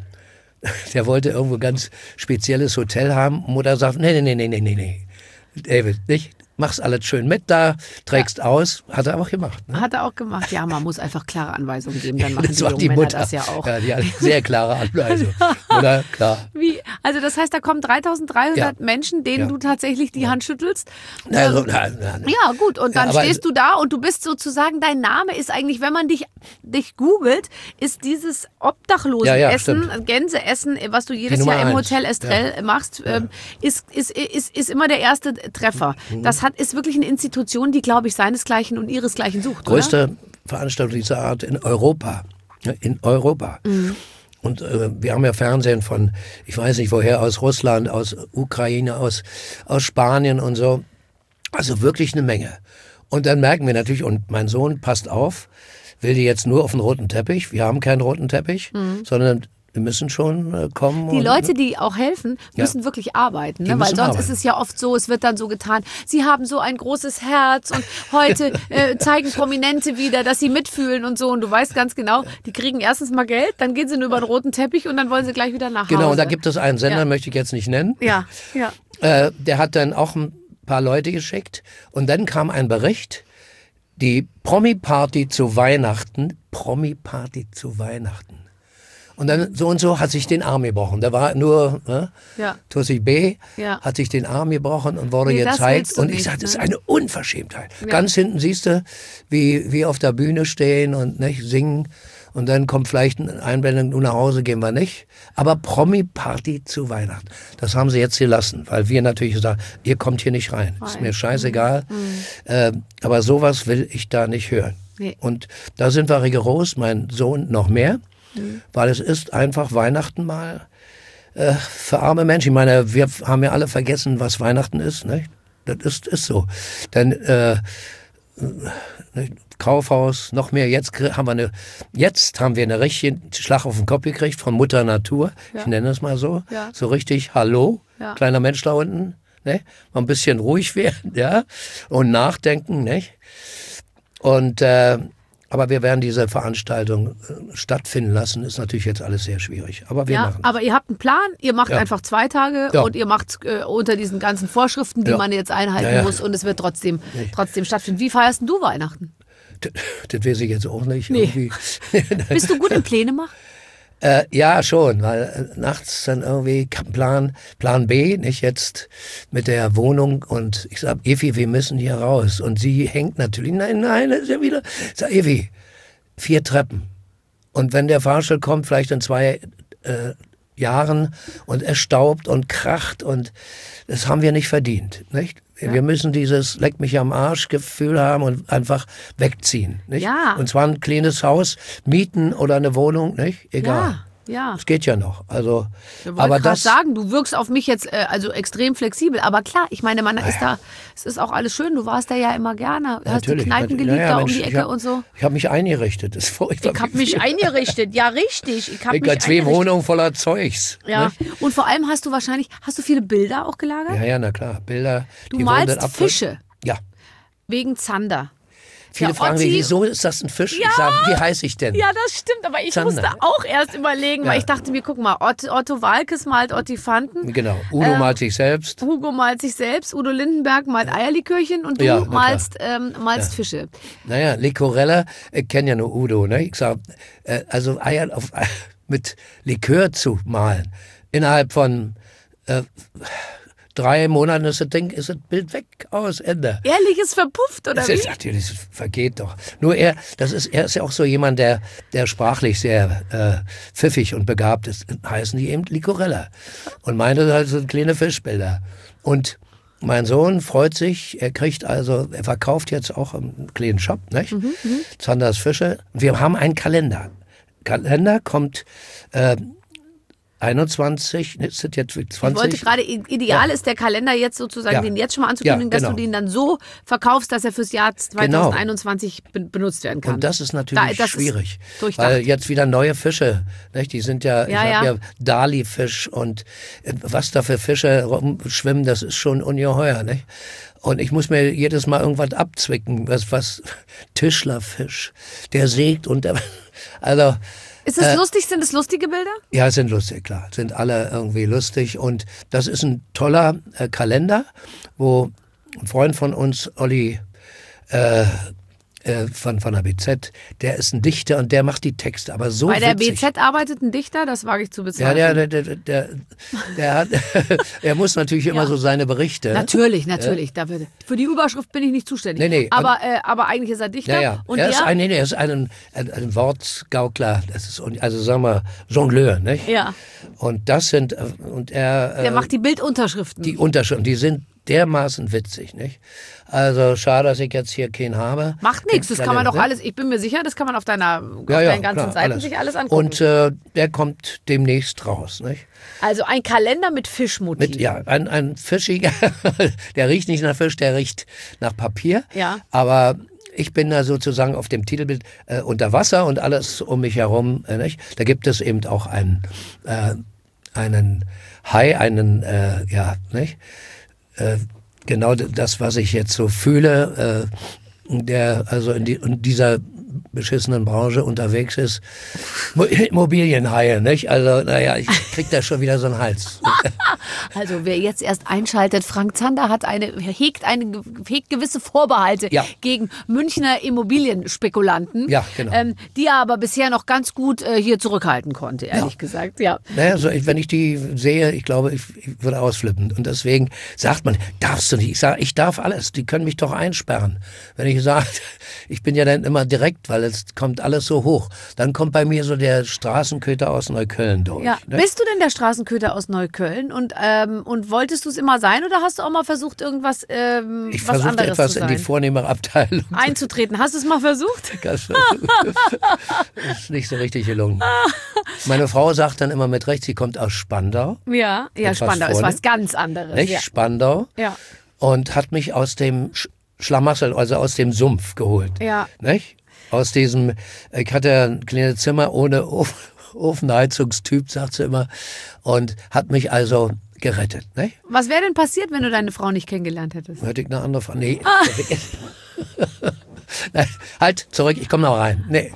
der wollte irgendwo ganz spezielles Hotel haben. Mutter sagt, nee, nee, nee, nee, nee, nee. David, nicht? Machst alles schön mit da, trägst ja. aus. Hat er auch gemacht. Ne? Hat er auch gemacht. Ja, man muss einfach klare Anweisungen geben. Dann machen das die jungen die Männer Mutter. das ja auch. Ja, die hat sehr klare Anweisungen. Oder? Klar. Wie? Also das heißt, da kommen dreitausenddreihundert Ja. Menschen, denen Ja. du tatsächlich die Ja. Hand schüttelst. Also, na, na, na. Ja, gut. Und dann Ja, aber- stehst du da und du bist sozusagen, dein Name ist eigentlich, wenn man dich, dich googelt, ist dieses Obdachlosenessen, Ja, ja, stimmt. Gänseessen, was du jedes Die Jahr Nummer im eins. Hotel Estrell machst, ähm, ist, ist, ist, ist immer der erste Treffer. Mhm. Das hat, ist wirklich eine Institution, die, glaube ich, seinesgleichen und ihresgleichen sucht. Oder? Größte Veranstaltung dieser Art in Europa. Ja, in Europa. Mhm. Und äh, wir haben ja Fernsehen von, ich weiß nicht woher, aus Russland, aus Ukraine, aus, aus Spanien und so. Also wirklich eine Menge. Und dann merken wir natürlich, und mein Sohn passt auf, will die jetzt nur auf den roten Teppich. Wir haben keinen roten Teppich, mhm. sondern wir müssen schon äh, kommen. Die und, Leute, die auch helfen, müssen Ja. wirklich arbeiten. Die Ne? Weil müssen sonst arbeiten. ist es ja oft so, es wird dann so getan, sie haben so ein großes Herz und heute äh, zeigen Prominente wieder, dass sie mitfühlen und so. Und du weißt ganz genau, die kriegen erstens mal Geld, dann gehen sie nur über den roten Teppich und dann wollen sie gleich wieder nach Hause. Genau, und da gibt es einen Sender, Ja. möchte ich jetzt nicht nennen. Ja, ja. Äh, der hat dann auch ein paar Leute geschickt. Und dann kam ein Bericht, die Promi-Party zu Weihnachten, Promi-Party zu Weihnachten. Und dann so und so hat sich den Arm gebrochen. Da war nur ne, Ja. Tussi B. Ja. hat sich den Arm gebrochen und wurde Nee, das gezeigt. willst du Und ich nicht, sage, das ist ne? eine Unverschämtheit. Ja. Ganz hinten siehst du, wie wie auf der Bühne stehen und nicht, singen. Und dann kommt vielleicht eine Einblendung, nur nach Hause gehen wir nicht. Aber Promi-Party zu Weihnachten. Das haben sie jetzt gelassen, weil wir natürlich sagen, ihr kommt hier nicht rein. Ist mir scheißegal. Mhm. Äh, aber sowas will ich da nicht hören. Nee. Und da sind wir rigoros, mein Sohn noch mehr. Mhm. Weil es ist einfach Weihnachten mal äh, für arme Menschen. Ich meine, wir haben ja alle vergessen, was Weihnachten ist. Ne? Das ist, ist so. Denn äh, Kaufhaus, noch mehr. Jetzt haben wir eine, jetzt haben wir eine richtige Schlag auf den Kopf gekriegt von Mutter Natur. Ja. Ich nenne es mal so. Ja. So richtig, hallo, Ja. kleiner Mensch da unten. Ne? Mal ein bisschen ruhig werden, ja, und nachdenken, nicht? Und äh, aber wir werden diese Veranstaltung äh, stattfinden lassen. Ist natürlich jetzt alles sehr schwierig. Aber wir Ja, machen es. aber ihr habt einen Plan, ihr macht Ja. einfach zwei Tage Ja. und ihr macht äh, unter diesen ganzen Vorschriften, die Ja. man jetzt einhalten Ja, ja. muss und es wird trotzdem, trotzdem stattfinden. Wie feierst denn du Weihnachten? Das, das weiß ich jetzt auch nicht. Nee. Irgendwie. Bist du gut im Pläne machen? Äh, ja, schon, weil äh, nachts dann irgendwie Plan, Plan B, nicht jetzt mit der Wohnung und ich sag, Evi, wir müssen hier raus. Und sie hängt natürlich, nein, nein, das ist ja wieder. Ich sag, Evi, vier Treppen. Und wenn der Fahrstuhl kommt, vielleicht in zwei äh, Jahren und es staubt und kracht und das haben wir nicht verdient, nicht? Ja. Wir müssen dieses Leck mich am Arsch Gefühl haben und einfach wegziehen, nicht? Ja. Und zwar ein kleines Haus, mieten oder eine Wohnung, nicht? Egal. Ja, ja. Es geht ja noch. Also, Ich wollte aber gerade das, sagen, du wirkst auf mich jetzt äh, also extrem flexibel. Aber klar, ich meine, man ist da, es ist auch alles schön. Du warst da ja immer gerne. Hast die natürlich. Kneipen Naja, geliebt da um Mensch, die ich Ecke hab, und so. Ich habe mich eingerichtet. Das ist furchtbar. Ich habe mich eingerichtet. Ja, richtig. Ich habe Ich mich habe zwei eingerichtet. Wohnungen voller Zeugs. Ja. Ne? Und vor allem hast du wahrscheinlich, hast du viele Bilder auch gelagert? Ja, ja, na klar. Bilder. Du die malst wurden dann abge- Fische Ja. wegen Zander. Viele Ja, fragen Otti- mich, wieso ist das ein Fisch? Ja. Ich sage, wie heiße ich denn? Ja, das stimmt, aber ich Zander. musste auch erst überlegen, weil Ja. ich dachte mir, guck mal, Otto, Otto Walkes malt Ottifanten, Genau. Udo Ähm, malt sich selbst. Hugo malt sich selbst, Udo Lindenberg malt Eierlikörchen und du Ja, na klar. malst, ähm, malst Fische. Naja, Licorella, ich kenne ja nur Udo. Ne? Ich sage, äh, also Eier auf, mit Likör zu malen, innerhalb von äh, drei Monaten ist das Ding, ist das Bild weg, aus, Ende. Ehrlich, ist verpufft, oder Das wie? ist natürlich, das vergeht doch. Nur er, das ist, er ist ja auch so jemand, der, der sprachlich sehr äh, pfiffig und begabt ist. Heißen die eben Licorella. Und meine halt so kleine Fischbilder. Und mein Sohn freut sich, er kriegt also, er verkauft jetzt auch einen kleinen Shop, nicht? Mhm, Zanders Fische. Wir haben einen Kalender. Kalender kommt äh, einundzwanzig, ist das jetzt zwanzig? Ich wollte gerade, ideal ja. ist der Kalender jetzt sozusagen, ja. den jetzt schon mal anzukündigen, ja, genau. dass du den dann so verkaufst, dass er fürs Jahr zwanzig einundzwanzig genau. benutzt werden kann. Und das ist natürlich da, das schwierig, ist weil jetzt wieder neue Fische, nicht? Die sind ja, ja ich habe ja, ja Dali-Fisch und was da für Fische rumschwimmen, das ist schon ungeheuer, nicht? Und ich muss mir jedes Mal irgendwas abzwicken, was, was Tischlerfisch, der sägt und der, also... Ist es äh, lustig? Sind es lustige Bilder? Ja, es sind lustig, klar. Sind alle irgendwie lustig. Und das ist ein toller äh, Kalender, wo ein Freund von uns, Olli äh, äh, von, von der B Z, der ist ein Dichter und der macht die Texte. Aber so Bei der witzig. B Z arbeitet ein Dichter? Das wage ich zu bezweifeln. Ja, der, der, der, der, der hat, er muss natürlich immer ja. so seine Berichte. Natürlich, natürlich. Ja. Dafür, für die Überschrift bin ich nicht zuständig. Nee, nee. Aber, äh, aber eigentlich ist er Dichter. Ja, ja. Und er, der? Ist ein, nee, er ist ein, ein, ein Wortgaukler. Das ist, also sagen wir, Jongleur, nicht? Ja. Und das sind, und er... Der äh, macht die Bildunterschriften. Die Unterschriften, die sind dermaßen witzig, nicht? Also schade, dass ich jetzt hier keinen habe. Macht nichts, das kann man doch alles, ich bin mir sicher, das kann man auf deiner auf ja, ja, deinen ganzen klar, Seiten alles. sich alles angucken. Und äh, der kommt demnächst raus, nicht? Also ein Kalender mit Fischmotiv. Mit, ja, ein, ein fischiger, der riecht nicht nach Fisch, der riecht nach Papier. Ja. Aber ich bin da sozusagen auf dem Titelbild äh, unter Wasser und alles um mich herum, äh, nicht? Da gibt es eben auch einen, äh, einen Hai, einen, äh, ja, nicht? Äh, genau das, was ich jetzt so fühle, äh, der also in, die, in dieser beschissenen Branche unterwegs ist. Immobilienhaie, nicht? Also, naja, ich krieg da schon wieder so einen Hals. Also, wer jetzt erst einschaltet, Frank Zander hat eine, hegt, eine, hegt gewisse Vorbehalte ja. gegen Münchner Immobilienspekulanten, ja, genau. ähm, die er aber bisher noch ganz gut äh, hier zurückhalten konnte, ehrlich ja. gesagt. Ja. Naja, so, wenn ich die sehe, ich glaube, ich, ich würde ausflippen. Und deswegen sagt man, darfst du nicht. Ich sage, ich darf alles. Die können mich doch einsperren. Wenn ich sage, ich bin ja dann immer direkt, weil es kommt alles so hoch. Dann kommt bei mir so der Straßenköter aus Neukölln durch. Ja. Ne? Bist du denn der Straßenköter aus Neukölln? Und, ähm, und wolltest du es immer sein oder hast du auch mal versucht, irgendwas ähm, ich was anderes etwas zu sein? in die vornehmere Abteilung einzutreten. Hast du es mal versucht? Das ist nicht so richtig gelungen. Meine Frau sagt dann immer mit Recht, sie kommt aus Spandau. Ja, ja, Spandau ist was ganz anderes. Nicht? Ja. Spandau. Ja. Und hat mich aus dem Schlamassel, also aus dem Sumpf geholt. Ja. Nicht? Aus diesem, ich hatte ein kleines Zimmer ohne Ofenheizungstyp, sagt sie immer, und hat mich also gerettet. Nicht? Was wäre denn passiert, wenn du deine Frau nicht kennengelernt hättest? Hätte ich eine andere Frau. Nee. Ah. Nein, halt, zurück, ich komme noch rein. Nee.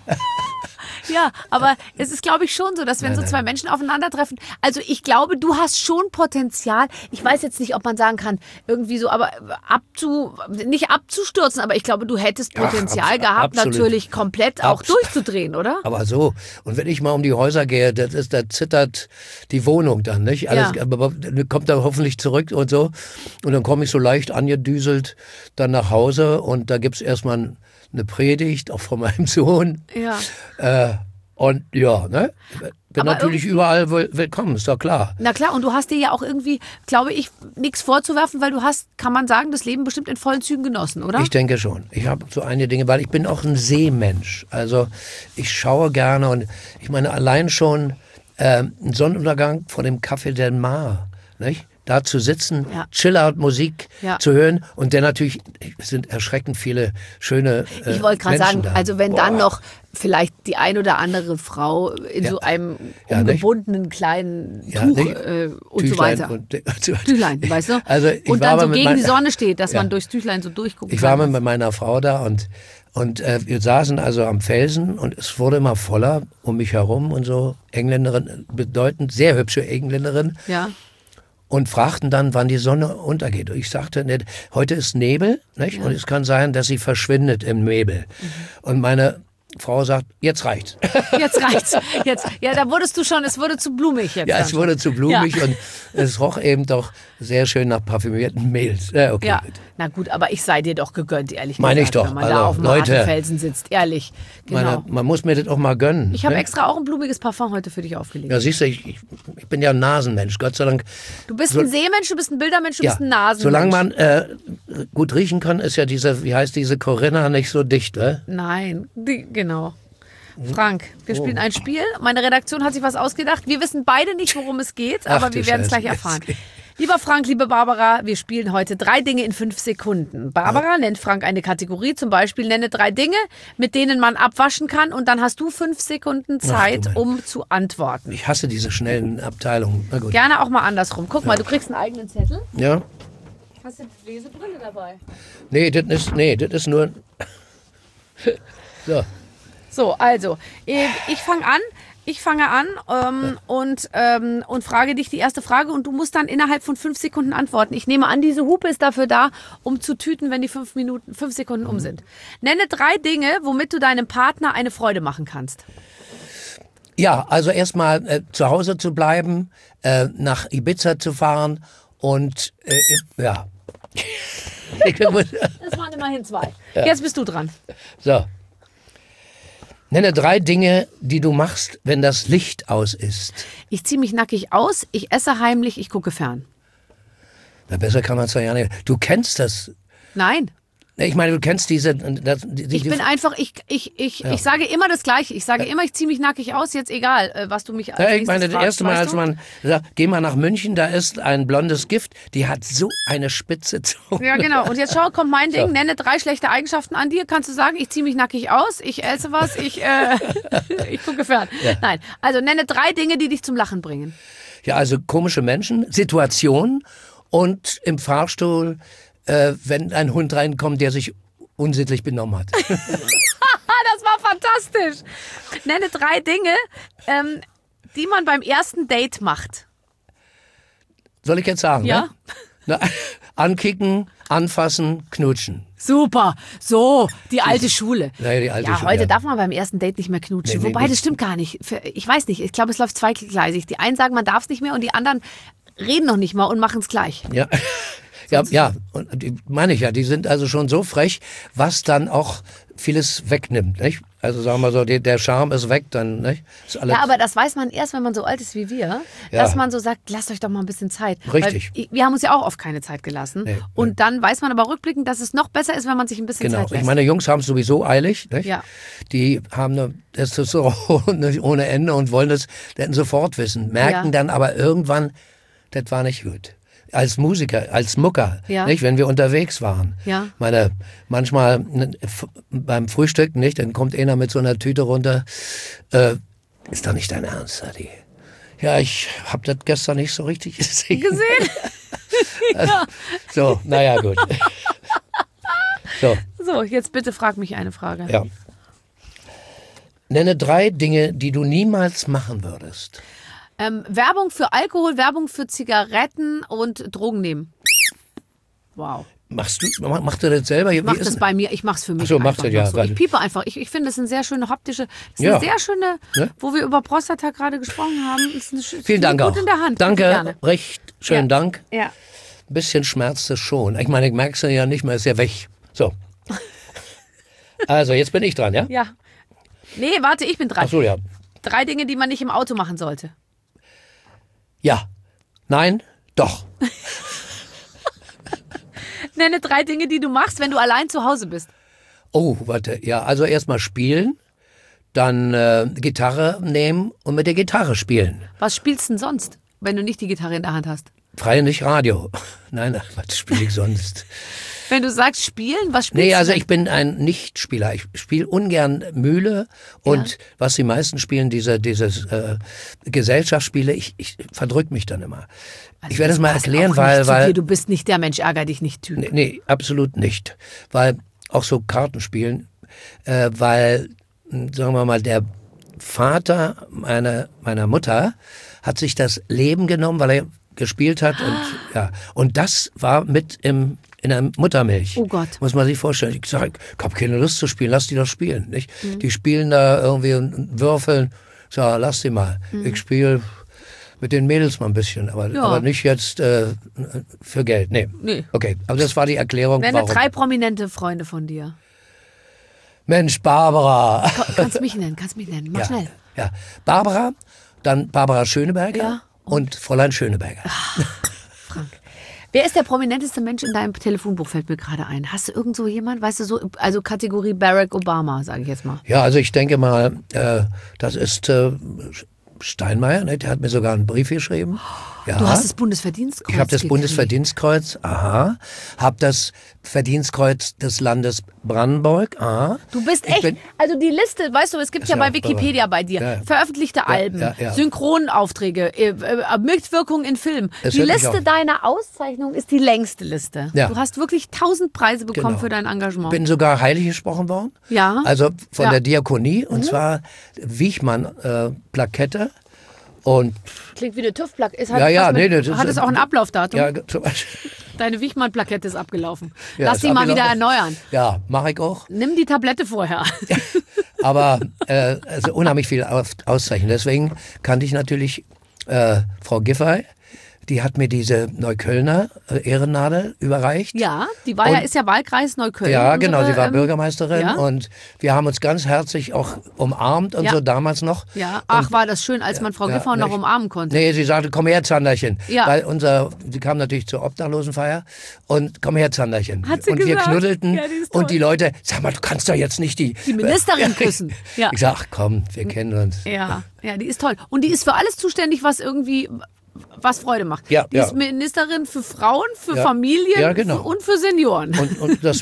Ja, aber es ist, glaube ich, schon so, dass wenn nein, so zwei nein. Menschen aufeinandertreffen, also ich glaube, du hast schon Potenzial, ich weiß jetzt nicht, ob man sagen kann, irgendwie so, aber abzu, nicht abzustürzen, aber ich glaube, du hättest Potenzial Ach, gehabt, absolut. natürlich komplett auch Abs- durchzudrehen, oder? Aber so, und wenn ich mal um die Häuser gehe, das ist, da zittert die Wohnung dann, nicht? Alles, ja. aber kommt da hoffentlich zurück und so, und dann komme ich so leicht angedüselt dann nach Hause und da gibt's erstmal eine Predigt, auch von meinem Sohn. Ja. Äh, und ja, ne? Bin aber natürlich überall willkommen, ist doch klar. Na klar, und du hast dir ja auch irgendwie, glaube ich, nichts vorzuwerfen, weil du hast, kann man sagen, das Leben bestimmt in vollen Zügen genossen, oder? Ich denke schon. Ich habe so einige Dinge, weil ich bin auch ein Seemensch. Also ich schaue gerne und ich meine allein schon äh, ein Sonnenuntergang vor dem Café del Mar, nicht? Da zu sitzen, ja. Chill-Out-Musik ja. zu hören und dann natürlich, es sind erschreckend viele schöne äh, Ich wollte gerade sagen, da. also wenn Boah. dann noch vielleicht die ein oder andere Frau in ja. so einem ja, umgebundenen nicht? kleinen ja, Tuch äh, und Tüchlein so weiter. Und, Tüchlein, weißt du? Also ich und war dann so gegen mein, die Sonne steht, dass ja. man durchs Tüchlein so durchgucken ich kann. Ich war mit meiner Frau da und Und äh, wir saßen also am Felsen und es wurde immer voller um mich herum und so. Engländerin, bedeutend sehr hübsche Engländerin. Ja. Und fragten dann, wann die Sonne untergeht. Und ich sagte, ne, heute ist Nebel, nicht? Ja. Und es kann sein, dass sie verschwindet im Nebel. Mhm. Und meine Frau sagt, jetzt reicht's. Jetzt reicht's. Jetzt, ja, da wurdest du schon, es wurde zu blumig jetzt. Ja, es wurde zu blumig ja. und es roch eben doch sehr schön nach parfümierten Mehl. Ja, okay, ja. gut. Na gut, aber ich sei dir doch gegönnt, ehrlich Meine gesagt, ich doch. wenn man also, da auf dem Leute, harten Felsen sitzt, ehrlich. Genau. Meine, man muss mir das auch mal gönnen. Ich habe ne? extra auch ein blumiges Parfum heute für dich aufgelegt. Ja, siehst du, ich, ich, ich bin ja ein Nasenmensch, Gott sei Dank. Du bist so, ein Seemensch, du bist ein Bildermensch, du ja, bist ein Nasenmensch. Solange man äh, gut riechen kann, ist ja diese, wie heißt diese Corinna, nicht so dicht, ne? Nein, die, genau. Frank, wir spielen ein Spiel. Meine Redaktion hat sich was ausgedacht. Wir wissen beide nicht, worum es geht, aber Ach, wir werden es gleich erfahren. Lieber Frank, liebe Barbara, wir spielen heute drei Dinge in fünf Sekunden. Barbara ja. nennt Frank eine Kategorie, zum Beispiel nenne drei Dinge, mit denen man abwaschen kann und dann hast du fünf Sekunden Zeit, Ach, um zu antworten. Ich hasse diese schnellen Abteilungen. Na gut. Gerne auch mal andersrum. Guck ja. mal, du kriegst einen eigenen Zettel. Ja. Hast du die Lesebrille dabei? Nee, das ist, nee, das ist nur... so. So, also, ich fange an. Ich fange an ähm, und, ähm, und frage dich die erste Frage und du musst dann innerhalb von fünf Sekunden antworten. Ich nehme an, diese Hupe ist dafür da, um zu tüten, wenn die fünf Minuten, fünf Sekunden um sind. Nenne drei Dinge, womit du deinem Partner eine Freude machen kannst. Ja, also erstmal äh, zu Hause zu bleiben, äh, nach Ibiza zu fahren und äh, ja. Das waren immerhin zwei. Ja. Jetzt bist du dran. So. Nenne drei Dinge, die du machst, wenn das Licht aus ist. Ich ziehe mich nackig aus, ich esse heimlich, ich gucke fern. Na, besser kann man es ja nicht. Du kennst das. Nein. Ich meine, du kennst diese... Das, die, ich bin einfach, ich, ich, ich, ja. ich sage immer das Gleiche. Ich sage immer, ich ziehe mich nackig aus, jetzt egal, was du mich als ja, ich meine, das fragst, erste Mal, als man sagt, geh mal nach München, da ist ein blondes Gift, die hat so eine spitze Zunge. Ja, genau. Und jetzt schau, kommt mein Ding, so. Nenne drei schlechte Eigenschaften an dir. Kannst du sagen, ich ziehe mich nackig aus, ich esse was, ich, äh, ich gucke fern. Ja. Nein, also nenne drei Dinge, die dich zum Lachen bringen. Ja, also komische Menschen, Situationen und im Fahrstuhl, äh, wenn ein Hund reinkommt, der sich unsittlich benommen hat. Das war fantastisch. Nenne drei Dinge, ähm, die man beim ersten Date macht. Soll ich jetzt sagen? Ja. Ne? Na, ankicken, anfassen, knutschen. Super. So, die alte Schule. Naja, die alte ja, Schule, heute ja. darf man beim ersten Date nicht mehr knutschen. Nee, nee, Wobei, das stimmt gar nicht. Ich weiß nicht. Ich glaube, es läuft zweigleisig. Die einen sagen, man darf es nicht mehr und die anderen reden noch nicht mal und machen es gleich. Ja. Ja, ja, und die meine ich ja, die sind also schon so frech, was dann auch vieles wegnimmt, nicht? Also sagen wir so, die, der Charme ist weg, dann, nicht? Ist alles ja, aber das weiß man erst, wenn man so alt ist wie wir, ja. dass man so sagt, lasst euch doch mal ein bisschen Zeit. Richtig. Weil wir haben uns ja auch oft keine Zeit gelassen. Nee, und nee. dann weiß man aber rückblickend, dass es noch besser ist, wenn man sich ein bisschen genau. Zeit lässt. Ich meine, Jungs haben es sowieso eilig, nicht? Ja. Die haben eine Testosteron ohne Ende und wollen das dann sofort wissen, merken ja. dann aber irgendwann, das war nicht gut. Als Musiker, als Mucker, ja. nicht, wenn wir unterwegs waren. Ja. Meine, manchmal beim Frühstück, nicht, dann kommt einer mit so einer Tüte runter. Äh, ist doch nicht dein Ernst, Adi? Ja, ich habe das gestern nicht so richtig gesehen. Gesehen? Ja. So, naja, gut. So. So, jetzt bitte frag mich eine Frage. Ja. Nenne drei Dinge, die du niemals machen würdest. Ähm, Werbung für Alkohol, Werbung für Zigaretten und Drogen nehmen. Wow. Machst du, machst du das selber? Ich mach das bei mir, ich mach's für mich. Ach so, machst du, ja. So. Ich piepe einfach. Ich, ich finde, das ist eine sehr schöne haptische, das ist ja. eine sehr schöne, ne? Wo wir über Prostata gerade gesprochen haben. Ist eine, Vielen Dank gut auch. in der Hand. Danke, recht schönen ja. Dank. Ja. Ein bisschen schmerzt es schon. Ich meine, ich merke es ja nicht mehr, ist ja weg. So. Also, jetzt bin ich dran, ja? Ja. Nee, warte, ich bin dran. Ach so, ja. Drei Dinge, die man nicht im Auto machen sollte. Ja. Nein. Doch. Nenne drei Dinge, die du machst, wenn du allein zu Hause bist. Oh, warte. Ja, also erstmal spielen, dann äh, Gitarre nehmen und mit der Gitarre spielen. Was spielst du denn sonst, wenn du nicht die Gitarre in der Hand hast? Freilich Radio. Nein, was spiele ich sonst? Wenn du sagst spielen, was spielst du? Nee, also denn? ich bin ein Nichtspieler. Ich spiele ungern Mühle und ja. was die meisten spielen, diese dieses, äh, Gesellschaftsspiele, ich, ich verdrück mich dann immer. Also ich werde es mal erklären, weil... weil du bist nicht der Mensch, ärger dich nicht Typ. Nee, nee, absolut nicht. Weil auch so Kartenspielen, äh, weil, sagen wir mal, der Vater meiner, meiner Mutter hat sich das Leben genommen, weil er gespielt hat und ja, und das war mit im in der Muttermilch. Oh Gott. Muss man sich vorstellen. Ich sage, ich habe keine Lust zu spielen, lass die doch spielen. Nicht? Mhm. Die spielen da irgendwie und würfeln. Ich sage, lass die mal. Mhm. Ich spiele mit den Mädels mal ein bisschen, aber, ja. aber nicht jetzt äh, für Geld. Nee. nee. Okay, aber das war die Erklärung. Nenne warum. drei prominente Freunde von dir. Mensch, Barbara. Kannst mich nennen, kannst mich nennen. Mach ja. schnell. Ja, Barbara, dann Barbara Schöneberger. Ja. Und Fräulein Schöneberger. Ach, Frank. Wer ist der prominenteste Mensch in deinem Telefonbuch, fällt mir gerade ein. Hast du irgend so jemand, weißt du, so, also Kategorie Barack Obama, sage ich jetzt mal. Ja, also ich denke mal, äh, das ist äh, Steinmeier, ne? Der hat mir sogar einen Brief geschrieben. Ja. Du hast das Bundesverdienstkreuz Ich habe das gekriegt. Bundesverdienstkreuz, aha. Habe das Verdienstkreuz des Landes Brandenburg, aha. Du bist Ich echt, bin- also die Liste, weißt du, es gibt Ist ja ja bei auch Wikipedia bei dir, Ja. veröffentlichte Alben, ja, ja. Synchronaufträge, äh, äh, Mitwirkung in Filmen. Es Die hört mich Liste auf. deiner Auszeichnung ist die längste Liste. Ja. Du hast wirklich tausend Preise bekommen Genau. für dein Engagement. Bin sogar heilig gesprochen worden. Ja. Also von Ja. der Diakonie, und zwar Wichmann-Plakette. Und Klingt wie eine TÜV-Plakette. Es hat, Ja, ja, was mit, nee, das ist- hat es auch ein Ablaufdatum? ja, zum Beispiel. Deine Wichmann-Plakette ist abgelaufen. Ja, Lass ist die mal abgelaufen. wieder erneuern. Ja, mache ich auch. Nimm die Tablette vorher. Aber äh, also unheimlich viel Aus Auszeichnung. Deswegen kannte ich natürlich äh, Frau Giffey. Die hat mir diese Neuköllner äh, Ehrennadel überreicht. Ja, die war ja, Und- ist ja Wahlkreis Neukölln. Ja, genau, unsere, sie war ähm, Bürgermeisterin ja? und wir haben uns ganz herzlich auch umarmt und Ja. so damals noch. Ja, ach, war das schön, als man Frau Ja, Giffey noch nicht- umarmen konnte. Nee, sie sagte, komm her, Zanderchen. Ja. Weil unser, sie kam natürlich zur Obdachlosenfeier und komm her, Zanderchen. Hat sie und wir gesagt? knuddelten Ja, die ist toll. und die Leute, sag mal, du kannst doch jetzt nicht die... Die Ministerin küssen. Ja. Ich sag, ach komm, wir kennen uns. Ja, ja, die ist toll. Und die ist für alles zuständig, was irgendwie was Freude macht. Ja, die ja. ist Ministerin für Frauen, für Ja. Familien Ja, genau. und für Senioren. Und, und das,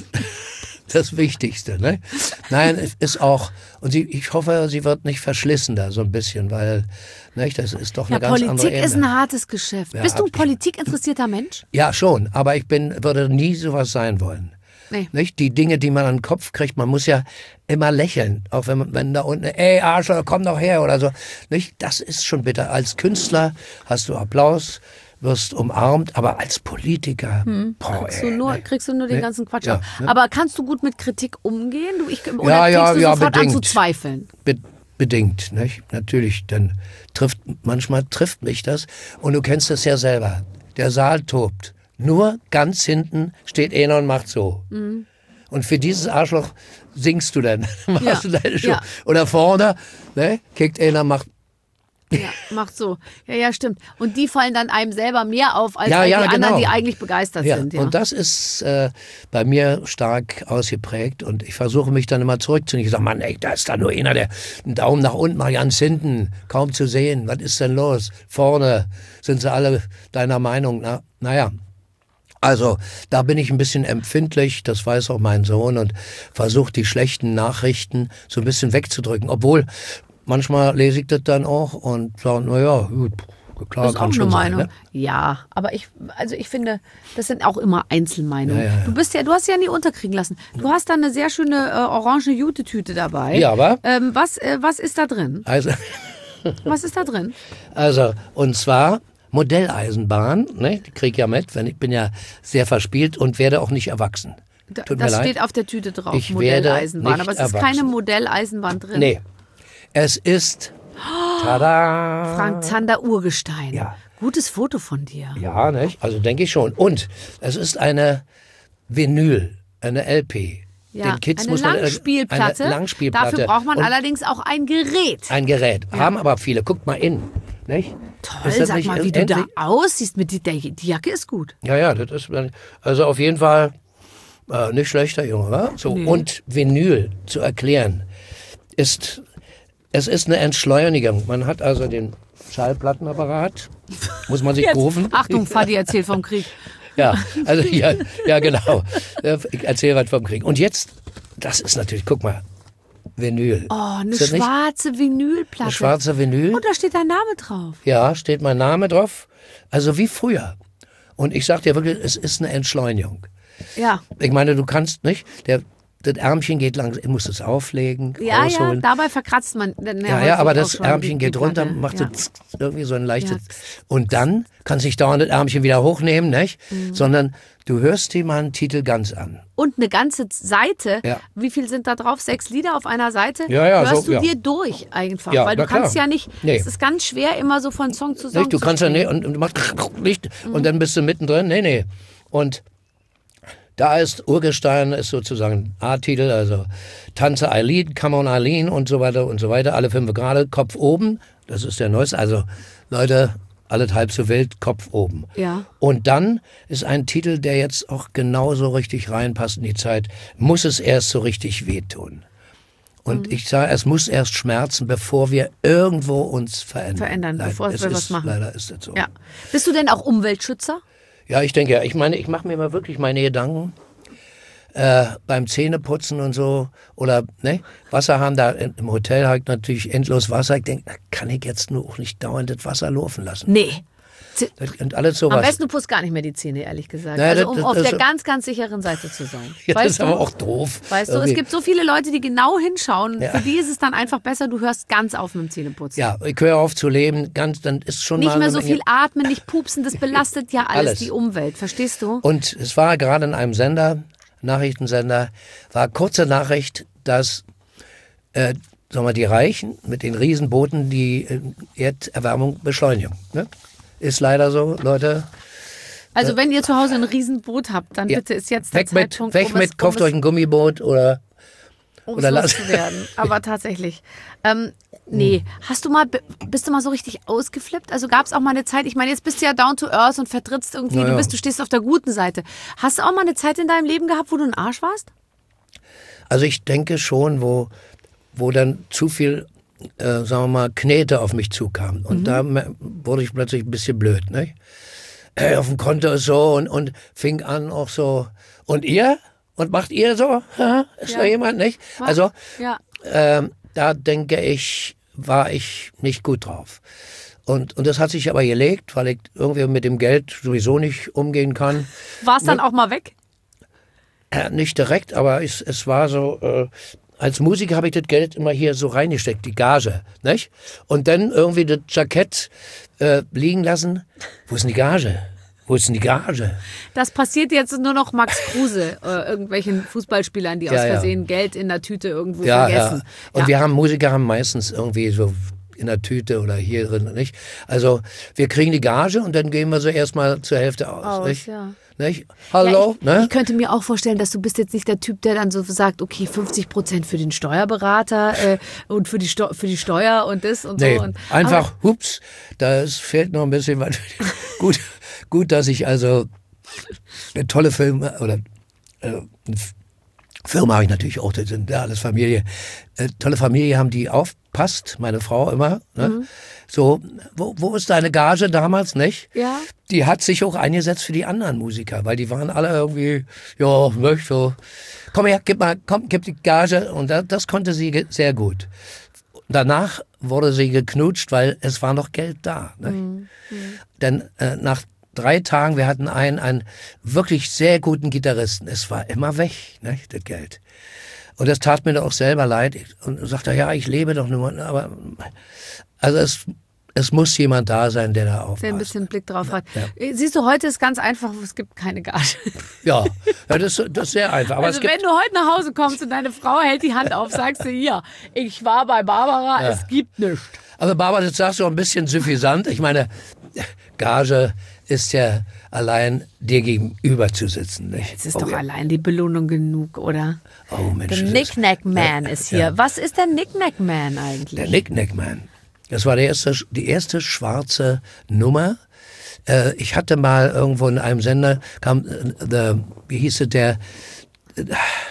das Wichtigste, ne? Nein, es ist auch, und sie, ich hoffe, sie wird nicht verschlissen da so ein bisschen, weil, nicht, das ist doch eine ja, ganz andere Politik Ebene. ist ein hartes Geschäft. Ja, Bist du ein hab ich- politikinteressierter Mensch? Ja, schon, aber ich bin, würde nie sowas sein wollen. Nee. Nicht? Die Dinge, die man an den Kopf kriegt, man muss ja immer lächeln, auch wenn man wenn da unten, ey Arschloch, komm doch her oder so. Nicht? Das ist schon bitter. Als Künstler hast du Applaus, wirst umarmt, aber als Politiker, boah, Kriegst ey, du nur, ne? kriegst du nur den Nee. ganzen Quatsch Ja, ab. ne? Aber kannst du gut mit Kritik umgehen? Du, ich, oder Ja, ja, kriegst du ja, sofort an zu bedingt. zweifeln? Be bedingt, nicht? Natürlich, dann trifft, manchmal trifft mich das und du kennst es ja selber. Der Saal tobt. Nur ganz hinten steht einer und macht so. Mhm. Und für dieses Arschloch singst du dann, machst Ja, du deine Show. ja. Oder vorne, ne, kickt einer, macht, Ja, macht so. Ja, ja, stimmt. Und die fallen dann einem selber mehr auf, als Ja, all die ja, anderen, genau. die eigentlich begeistert ja. sind. Ja. Und das ist äh, bei mir stark ausgeprägt und ich versuche mich dann immer zurückzunehmen. Ich sage, Mann, ey, da ist da nur einer, der einen Daumen nach unten macht, ganz hinten, kaum zu sehen. Was ist denn los? Vorne sind sie alle deiner Meinung. Na, naja, also da bin ich ein bisschen empfindlich, das weiß auch mein Sohn und versuche die schlechten Nachrichten so ein bisschen wegzudrücken. Obwohl, manchmal lese ich das dann auch und sage, naja, gut, klar, Das ist kann auch schon eine sein. Meinung. Ne? Ja, aber ich, also ich finde, das sind auch immer Einzelmeinungen. Ja, ja, ja. Du bist ja, du hast ja nie unterkriegen lassen. Du hast da eine sehr schöne äh, orange Jute-Tüte dabei. Ja, aber? Ähm, was, äh, was ist da drin? Also, Was ist da drin? also, und zwar Modelleisenbahn, ne? Die krieg ich ja mit, wenn ich bin ja sehr verspielt und werde auch nicht erwachsen. Da, Tut mir das leid. steht auf der Tüte drauf. Ich werde Modelleisenbahn. nicht Aber es ist erwachsen. keine Modelleisenbahn drin. Nee, es ist, tada! Frank Zander Urgestein. Ja. Gutes Foto von dir. Ja, nicht? Also denke ich schon. Und es ist eine Vinyl, eine L P. Ja, Den Kids eine muss man Langspielplatte. Eine Langspielplatte. Dafür braucht man Und allerdings auch ein Gerät. ein Gerät. Haben aber viele. Guckt mal in. Nicht? Toll, Ist das sag nicht mal, wie du da endlich- aussiehst. Mit die, der, die Jacke ist gut. Ja, ja, das ist also auf jeden Fall äh, nicht schlechter, Junge. Wa? So, Nee. Und Vinyl zu erklären ist, es ist eine Entschleunigung. Man hat also den Schallplattenapparat, muss man sich rufen. Achtung, Fadi erzählt vom Krieg. Ja, also ja, ja genau. Ich erzähle was vom Krieg. Und jetzt, das ist natürlich, guck mal, Vinyl. Oh, eine Ist das nicht schwarze Vinylplatte. eine schwarze Vinyl? Und da steht dein Name drauf. Ja, steht mein Name drauf. Also wie früher. Und ich sag dir wirklich, es ist eine Entschleunigung. Ja. Ich meine, du kannst nicht, der, das Ärmchen geht langsam, du musst es auflegen, Ja, ja, rausholen. dabei verkratzt man. dann Ja, häufig ja, aber auch das schon Ärmchen die- geht die runter, Platte. macht ja. so tsk, irgendwie so ein leichtes. Ja. Und dann kannst du nicht dauernd das Ärmchen wieder hochnehmen, nicht? Mhm. Sondern du hörst dir mal einen Titel ganz an. Und eine ganze Seite. Ja. Wie viel sind da drauf? Sechs Lieder auf einer Seite? Ja, ja, Hörst so, du ja. dir durch einfach. Ja, weil du na klar. kannst ja nicht. Nee. Es ist ganz schwer, immer so von Song zu Song Nicht? Du zu kannst ja springen. nicht und, und du machst nicht und dann bist du mittendrin. Nee, nee. Und da ist Urgestein, ist sozusagen A-Titel, also Tanze Eileen, Come on Eileen und so weiter und so weiter. Alle fünf Grade, Kopf oben, das ist der neueste. Also Leute, alles halb so wild, Kopf oben. Ja. Und dann ist ein Titel, der jetzt auch genauso richtig reinpasst in die Zeit, muss es erst so richtig wehtun. Und mhm. ich sage, es muss erst schmerzen, bevor wir irgendwo uns verändern. Verändern, leider, bevor wir was machen. Leider ist das so. Ja. Bist du denn auch Umweltschützer? Ja, ich denke ja. Ich meine, ich mache mir mal wirklich meine Gedanken äh, beim Zähneputzen und so. Oder ne, Wasser haben da im Hotel halt natürlich endlos Wasser. Ich denke, da kann ich jetzt nur auch nicht dauernd das Wasser laufen lassen. Nee. Und alles sowas. Am besten du putzt gar nicht mehr die Zähne, ehrlich gesagt. Naja, also um das, auf das, der ganz, ganz sicheren Seite zu sein. Ja, weißt das ist du? aber auch doof. Weißt du, irgendwie. es gibt so viele Leute, die genau hinschauen. Ja. Für die ist es dann einfach besser, du hörst ganz auf mit dem Zähneputzen. Ja, ich höre auf zu leben, ganz, dann ist schon Nicht mal mehr eine so Menge. viel atmen, nicht pupsen, das belastet ja alles, Alles. die Umwelt, verstehst du? Und es war gerade in einem Sender, Nachrichtensender, war kurze Nachricht, dass äh, sagen wir, die Reichen mit den Riesenbooten die äh, Erderwärmung beschleunigen. Ne? Ist leider so, Leute. Also wenn ihr zu Hause ein Riesenboot habt, dann Ja. bitte ist jetzt der Weg mit, Zeitpunkt, weg um mit, es, kauft um euch ein Gummiboot oder um oder es lasst- loszuwerden. Aber tatsächlich. Ähm, nee, hast du mal, bist du mal so richtig ausgeflippt? Also gab es auch mal eine Zeit, ich meine, jetzt bist du ja down to earth und vertrittst irgendwie, Na ja. du bist, du stehst auf der guten Seite. Hast du auch mal eine Zeit in deinem Leben gehabt, wo du ein Arsch warst? Also ich denke schon, wo, wo dann zu viel, äh, sagen wir mal, Knete auf mich zukam. Und mhm. da me- wurde ich plötzlich ein bisschen blöd. Ne? Äh, auf dem Konto ist so und, und fing an auch so. Und ihr? Und macht ihr so? Ha? Ist Ja. da jemand, nicht? Was? Also Ja. ähm, da denke ich, war ich nicht gut drauf. Und, und das hat sich aber gelegt, weil ich irgendwie mit dem Geld sowieso nicht umgehen kann. War es dann auch mal weg? Äh, nicht direkt, aber es, es war so, äh, als Musiker habe ich das Geld immer hier so reingesteckt, die Gage, nicht? Und dann irgendwie das Jackett äh, liegen lassen. Wo ist denn die Gage? Wo ist denn die Gage? Das passiert jetzt nur noch Max Kruse, äh, irgendwelchen Fußballspielern, die Ja, aus ja. Versehen Geld in der Tüte irgendwo Ja, vergessen. ja. Und Ja. wir haben, Musiker haben meistens irgendwie so in der Tüte oder hier drin, nicht? Also wir kriegen die Gage und dann gehen wir so erstmal zur Hälfte aus, Aus, nicht? ja. Nicht? Hallo, Ja, ich, ne? ich könnte mir auch vorstellen, dass du bist jetzt nicht der Typ, der dann so sagt, okay, fünfzig Prozent für den Steuerberater äh, und für die, Steu- für die Steuer und das und Nee, so. Und, einfach, aber, hups, da ist, fehlt noch ein bisschen was. gut, gut, dass ich also eine tolle Filme oder äh, eine F- Firma habe ich natürlich auch, das sind ja alles Familie. Äh, tolle Familie haben, die aufpasst, meine Frau immer. Ne? Mhm. So, wo, wo ist deine Gage damals, nicht? Ja. Die hat sich auch eingesetzt für die anderen Musiker, weil die waren alle irgendwie, ja, möchte so, komm her, gib mal, komm, gib die Gage. Und das, das konnte sie ge- sehr gut. Danach wurde sie geknutscht, weil es war noch Geld da. Ne? Mhm. Denn äh, nach drei Tagen, wir hatten einen, einen wirklich sehr guten Gitarristen. Es war immer weg, ne, das Geld. Und das tat mir doch auch selber leid. Und sagte, ja, ich lebe doch nur, aber also es, es muss jemand da sein, der da aufpasst. Der ein bisschen Blick drauf hat. Ja. Siehst du, heute ist ganz einfach, es gibt keine Gage. Ja, ja das, das ist sehr einfach. Aber Also es gibt, wenn du heute nach Hause kommst und deine Frau hält die Hand auf, sagst du, hier, ich war bei Barbara, Ja. es gibt nichts. aber Barbara, das sagst du ein bisschen suffisant. Ich meine, Gage ist ja allein dir gegenüber zu sitzen. Nicht? Es ist Okay. doch allein die Belohnung genug, oder? Oh Mensch. Der das ist- Knick-Knack Man Ja, ist hier. ja. Was ist der Knick-Knack Man eigentlich? Der Knick-Knack Man. Das war der erste, die erste schwarze Nummer. Äh, ich hatte mal irgendwo in einem Sender, kam, äh, the, wie hieß es, der, äh,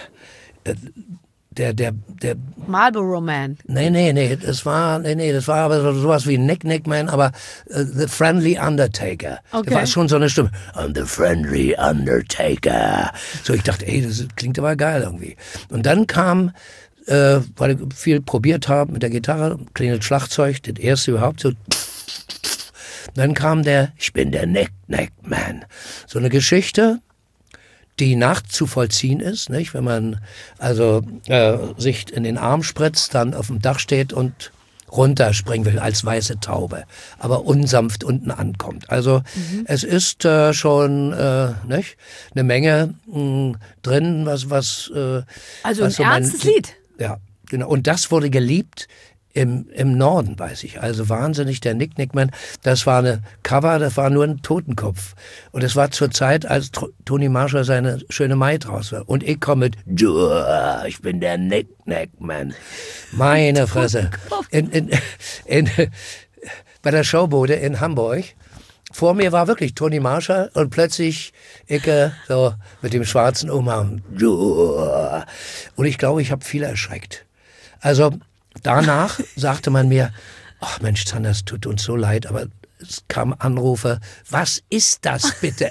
der, der, der, Marlboro Man. nee, nee, nee, das war, nee, nee, das war aber so- sowas wie Knick-Knack Man, aber äh, The Friendly Undertaker. Okay. Da war schon so eine Stimme. I'm the Friendly Undertaker. So, ich dachte, ey, das klingt aber geil irgendwie. Und dann kam, äh, weil ich viel probiert habe mit der Gitarre, klingelt Schlagzeug, das erste überhaupt so. Dann kam der, ich bin der Knick-Knack Man. So eine Geschichte, die nachzuvollziehen ist, nicht? Wenn man also äh, sich in den Arm spritzt, dann auf dem Dach steht und runterspringen will als weiße Taube, aber unsanft unten ankommt. Also Mhm. es ist äh, schon äh, nicht? Eine Menge mh, drin, was was äh, Also was ein mein- ernstes Lied. Ja, genau. Und das wurde geliebt im, im Norden, weiß ich. Also wahnsinnig, der Knick-Knack Man. Das war eine Cover, das war nur ein Totenkopf. Und es war zur Zeit, als Tro- Toni Marshall seine Schöne Maid raus war. Und ich komme mit, "Dua, ich bin der Knick-Knack Man. Meine Fresse. In, in, in, bei der Showbude in Hamburg vor mir war wirklich Toni Marshall und plötzlich Icke so mit dem schwarzen Umhang. Und ich glaube, ich habe viele erschreckt. Also danach sagte man mir, ach Mensch, Zander, es tut uns so leid, aber es kamen Anrufe, was ist das bitte?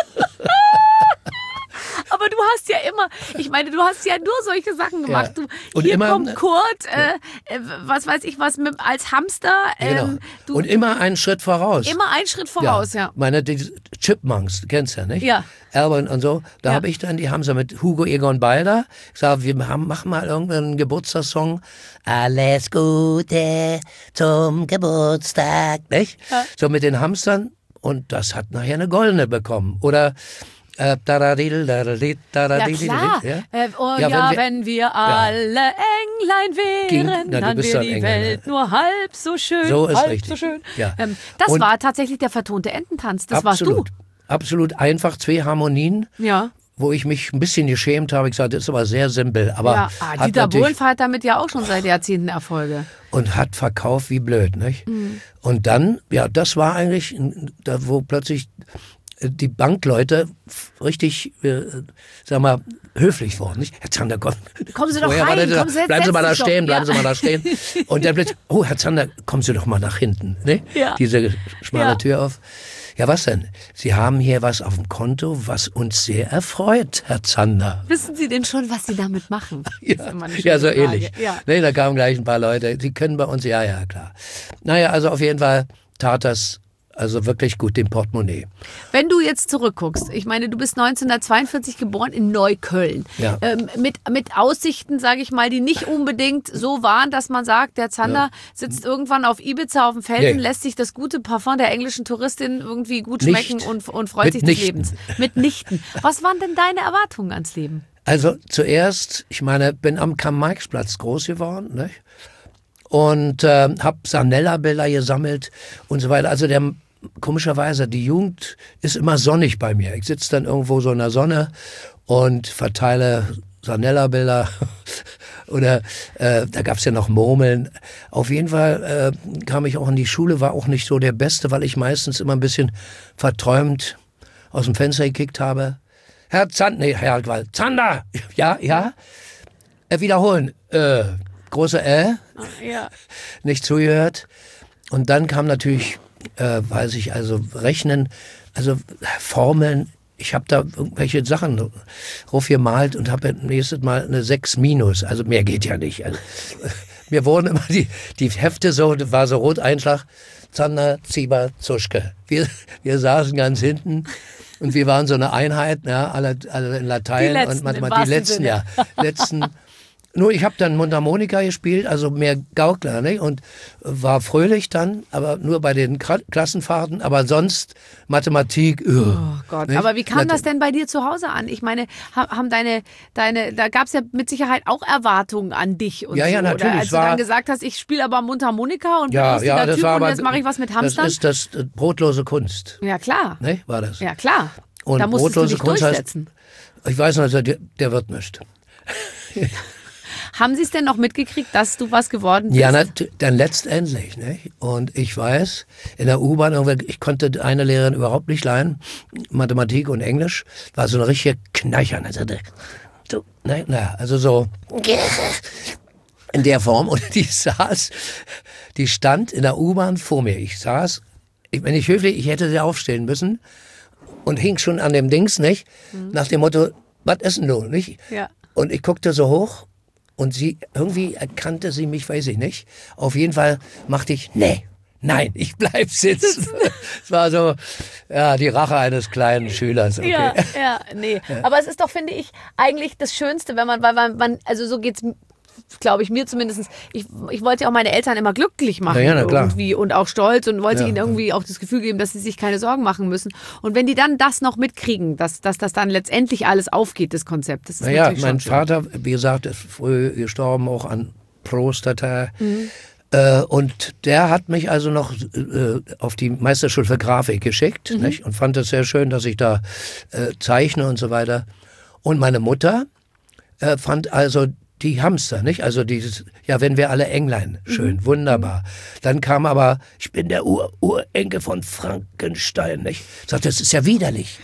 Aber du hast ja immer, ich meine, du hast ja nur solche Sachen gemacht. Ja. Du, Und hier immer, kommt Kurt, äh, äh, was weiß ich was, mit, als Hamster. Ähm, Genau. du, Und immer einen Schritt voraus. immer einen Schritt voraus, ja. Meine die Chipmunks, du kennst ja, nicht? Ja. Alvin und so. Da Ja. habe ich dann, die haben sie mit Hugo Egon Balder gesagt, wir haben, machen mal irgendeinen Geburtstagssong. Alles Gute zum Geburtstag, nicht? Ja. So mit den Hamstern. Und das hat nachher eine goldene bekommen. Oder äh, daradil, daradil, Ja, daradil, klar. Ja? Äh, oh, Ja, ja, wenn wir- wenn wir alle Englein wären, Ging- na, du dann bist wäre doch die Engländer. Welt nur halb so schön. So ist halb richtig. so schön. Ja. Ähm, das Und- war tatsächlich der vertonte Ententanz. Das Absolut. warst Absolut einfach, zwei Harmonien, du. Ja. wo ich mich ein bisschen geschämt habe. Ich sagte, das ist aber sehr simpel. Aber ja. Ah, hat Dieter natürlich- Bohlenfahrt hat damit ja auch schon seit Jahrzehnten Erfolge. und hat verkauft wie blöd, nicht? Mhm. Und dann, ja, das war eigentlich, da wo plötzlich die Bankleute richtig, äh, sag mal, höflich wurden, nicht? Herr Zander, komm. Kommen Sie doch Vorher rein, war der- kommen Sie, bleiben Sie mal da setzen Sie stehen, doch. bleiben Sie Ja. mal da stehen. Und dann plötzlich, oh, Herr Zander, kommen Sie doch mal nach hinten, ne? Ja. Diese schmale Ja. Tür auf. Ja, was denn? Sie haben hier was auf dem Konto, was uns sehr erfreut, Herr Zander. Wissen Sie denn schon, was Sie damit machen? Das ist Ja, immer eine ja, so schöne Frage. ähnlich. Ja. Nee, da kamen gleich ein paar Leute, die können bei uns, ja, ja, klar. Naja, also auf jeden Fall tat das also wirklich gut dem Portemonnaie. Wenn du jetzt zurückguckst, ich meine, du bist neunzehnhundertzweiundvierzig geboren in Neukölln. Ja. Ähm, mit, mit Aussichten, sage ich mal, die nicht unbedingt so waren, dass man sagt, der Zander sitzt irgendwann auf Ibiza auf dem Felsen, Nee. lässt sich das gute Parfum der englischen Touristin irgendwie gut schmecken Nicht. und, und freut sich des Mitnichten. Lebens. Mitnichten. Was waren denn deine Erwartungen ans Leben? Also zuerst, ich meine, bin am Karl-Marx-Platz groß geworden, nicht? Und äh, habe Sanella-Bilder gesammelt und so weiter. Also der komischerweise, die Jugend ist immer sonnig bei mir. Ich sitze dann irgendwo so in der Sonne und verteile Sanella-Bilder oder äh, da gab's ja noch Murmeln. Auf jeden Fall äh, kam ich auch in die Schule, war auch nicht so der Beste, weil ich meistens immer ein bisschen verträumt aus dem Fenster gekickt habe. Herr Zander, nee, Herr Gwald, Zander, ja, ja, äh, wiederholen, äh, große Äh, Ja. nicht zugehört. Und dann kam natürlich, äh, weiß ich, also Rechnen, also Formeln. Ich habe da irgendwelche Sachen raufgemalt und habe nächstes Mal eine sechs minus. Also mehr geht ja nicht. Also, mir wurden immer die, die Hefte so, das war so Roteinschlag, Zander, Zieber, Zuschke. Wir, wir saßen ganz hinten und wir waren so eine Einheit, ja, alle, alle in Latein Die letzten, und Mathematik. im Die wahrsten letzten, Sinne. ja. Letzten. Nur ich habe dann Mundharmonika gespielt, also mehr Gaukler, nicht? Und war fröhlich dann, aber nur bei den Kra- Klassenfahrten, aber sonst Mathematik. Uh, Oh Gott, nicht? aber wie kam Na, das denn bei dir zu Hause an? Ich meine, ha- haben deine, deine, da gab es ja mit Sicherheit auch Erwartungen an dich und Ja, so. ja, natürlich. Oder als Es du war- dann gesagt hast, ich spiele aber Mundharmonika und bin Ja, lustiger ja, das Typ war und aber, jetzt mache ich was mit Hamstern. Das ist das äh, brotlose Kunst, Ja, klar. ne? War das? Ja, klar. Und da musstest du brotlose dich Kunst heißt- durchsetzen. Ich weiß noch, der, der wird nicht. Haben sie es denn noch mitgekriegt, dass du was geworden bist? Ja, nat- dann letztendlich. Ne? Und ich weiß, in der U-Bahn, irgendwie- ich konnte eine Lehrerin überhaupt nicht leiden, Mathematik und Englisch, war so eine richtige Kneicher. Und sagte, du, ne, na, also so in der Form. Und die saß, die stand in der U-Bahn vor mir. Ich saß, ich, wenn ich höflich, ich hätte sie aufstehen müssen und hing schon an dem Dings, nicht? Nach dem Motto, was ist denn du, nicht? Ja. Und ich guckte so hoch und sie, irgendwie erkannte sie mich, weiß ich nicht. Auf jeden Fall machte ich, nee, nein, ich bleib sitzen. Es war so, ja, die Rache eines kleinen Schülers. Okay. Ja, ja, nee. Aber es ist doch, finde ich, eigentlich das Schönste, wenn man, weil man, man also so geht's, glaube ich, mir zumindest. Ich, ich wollte ja auch meine Eltern immer glücklich machen Na ja, na klar. irgendwie und auch stolz und wollte Ja. ihnen irgendwie auch das Gefühl geben, dass sie sich keine Sorgen machen müssen. Und wenn die dann das noch mitkriegen, dass, dass das dann letztendlich alles aufgeht, das Konzept, das ist Naja, natürlich mein schon Vater, wie gesagt, ist früh gestorben, auch an Prostata. Mhm. Äh, und der hat mich also noch äh, auf die Meisterschule für Grafik geschickt, Mhm. nicht? Und fand es sehr schön, dass ich da äh, zeichne und so weiter. Und meine Mutter äh, fand also die Hamster, nicht? Also dieses, ja, wenn wir alle Englein, schön, mhm. wunderbar. Dann kam aber, ich bin der Ur Urenkel von Frankenstein, nicht? Ich sagte, das ist ja widerlich.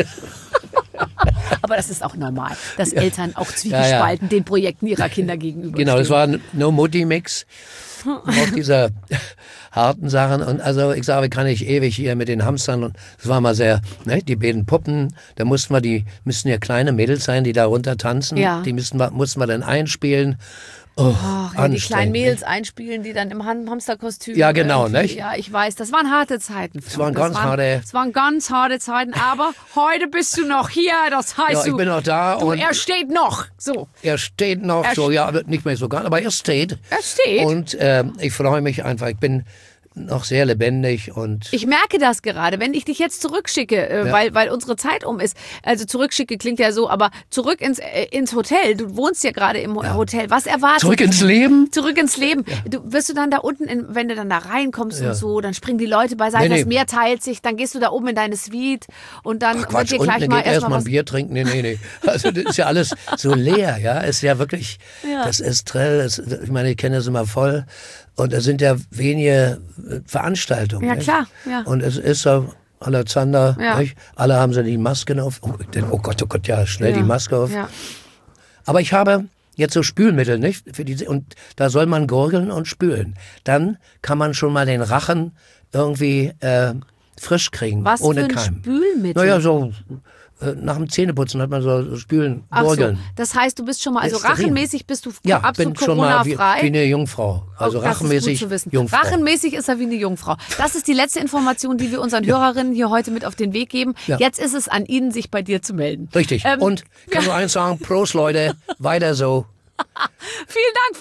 Aber das ist auch normal, dass ja. Eltern auch zwiegespalten ja, ja. den Projekten ihrer Kinder gegenüber. Genau, das war ein No-Mutti-Mix. Auf dieser harten Sachen. Und also ich sage, kann ich ewig hier mit den Hamstern. Und das war mal sehr, ne, die beiden Puppen, da mussten wir, die müssten ja kleine Mädels sein, die da runter tanzen. Ja. Die müssten wir, mussten wir dann einspielen. Oh, Ach, ja, die kleinen Mädels einspielen, die dann im Hamsterkostüm. Ja, genau, nicht? Ja, ich weiß, das waren harte Zeiten. Das waren ganz das waren, harte. Das waren ganz harte Zeiten, aber heute bist du noch hier, das heißt, ja, ich du, bin noch da du, und er steht noch, so. Er steht noch, er so, ja, nicht mehr so ganz, aber er steht. Er steht. Und äh, ich freue mich einfach, ich bin noch sehr lebendig und... Ich merke das gerade, wenn ich dich jetzt zurückschicke, äh, ja. weil, weil unsere Zeit um ist. Also zurückschicke klingt ja so, aber zurück ins, äh, ins Hotel. Du wohnst ja gerade im ja. Hotel. Was erwartet? Zurück ins Leben? Zurück ins Leben. Ja. Du, wirst du dann da unten, in, wenn du dann da reinkommst ja. und so, dann springen die Leute beiseite, nee, nee. das Meer teilt sich, dann gehst du da oben in deine Suite und dann Ach, Quatsch, wird dir gleich unten mal geht erst erstmal mal ein Bier trinken. Nee, nee, nee. Also das ist ja alles so leer, ja. Ist ja wirklich, ja. das Estrell, das, ich meine, ich kenne das immer voll. Und es sind ja wenige Veranstaltungen. Ja, nicht? Klar. Ja. Und es ist so, Alexander, ja. nicht? Alle haben so die Masken auf. Oh, oh Gott, oh Gott, ja, schnell ja. die Maske auf. Ja. Aber ich habe jetzt so Spülmittel, nicht? Für die, und da soll man gurgeln und spülen. Dann kann man schon mal den Rachen irgendwie äh, frisch kriegen, Was ohne für ein Keim. Spülmittel? Naja, so... Nach dem Zähneputzen hat man so Spülen, Gurgeln. So, das heißt, du bist schon mal, also rachenmäßig bist du ja, absolut bin schon mal wie, Corona-frei? wie eine Jungfrau. Also oh, rachenmäßig Jungfrau. Rachenmäßig ist er wie eine Jungfrau. Das ist die letzte Information, die wir unseren ja. Hörerinnen hier heute mit auf den Weg geben. Ja. Jetzt ist es an Ihnen, sich bei dir zu melden. Richtig. Ähm, Und ich kann ja. nur eins sagen, Prost Leute, weiter so. Vielen Dank,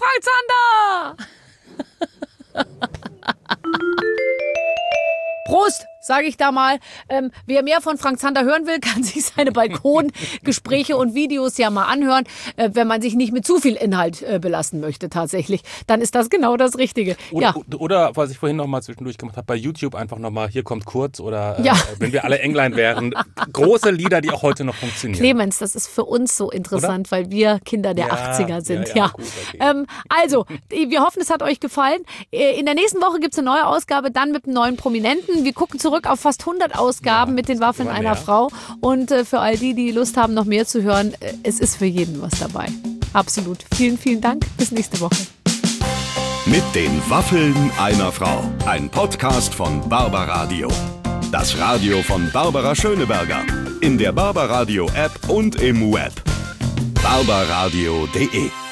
Frank Zander. Prost, sage ich da mal. Ähm, wer mehr von Frank Zander hören will, kann sich seine Balkongespräche und Videos ja mal anhören. Äh, wenn man sich nicht mit zu viel Inhalt äh, belasten möchte tatsächlich, dann ist das genau das Richtige. Oder, ja. oder was ich vorhin noch mal zwischendurch gemacht habe, bei YouTube einfach noch mal, hier kommt kurz oder äh, ja. wenn wir alle Englein wären. Große Lieder, die auch heute noch funktionieren. Clemens, das ist für uns so interessant, oder? Weil wir Kinder der ja, achtziger sind. Ja, ja, ja. Gut, okay. ähm, also, wir hoffen, es hat euch gefallen. In der nächsten Woche gibt es eine neue Ausgabe, dann mit einem neuen Prominenten. Wir gucken zurück auf fast hundert Ausgaben ja, mit den Waffeln einer mehr. Frau. Und äh, für all die, die Lust haben, noch mehr zu hören, äh, es ist für jeden was dabei. Absolut. Vielen, vielen Dank. Bis nächste Woche. Mit den Waffeln einer Frau. Ein Podcast von Barbaradio. Das Radio von Barbara Schöneberger. In der Barbaradio App und im Web. barbaradio punkt de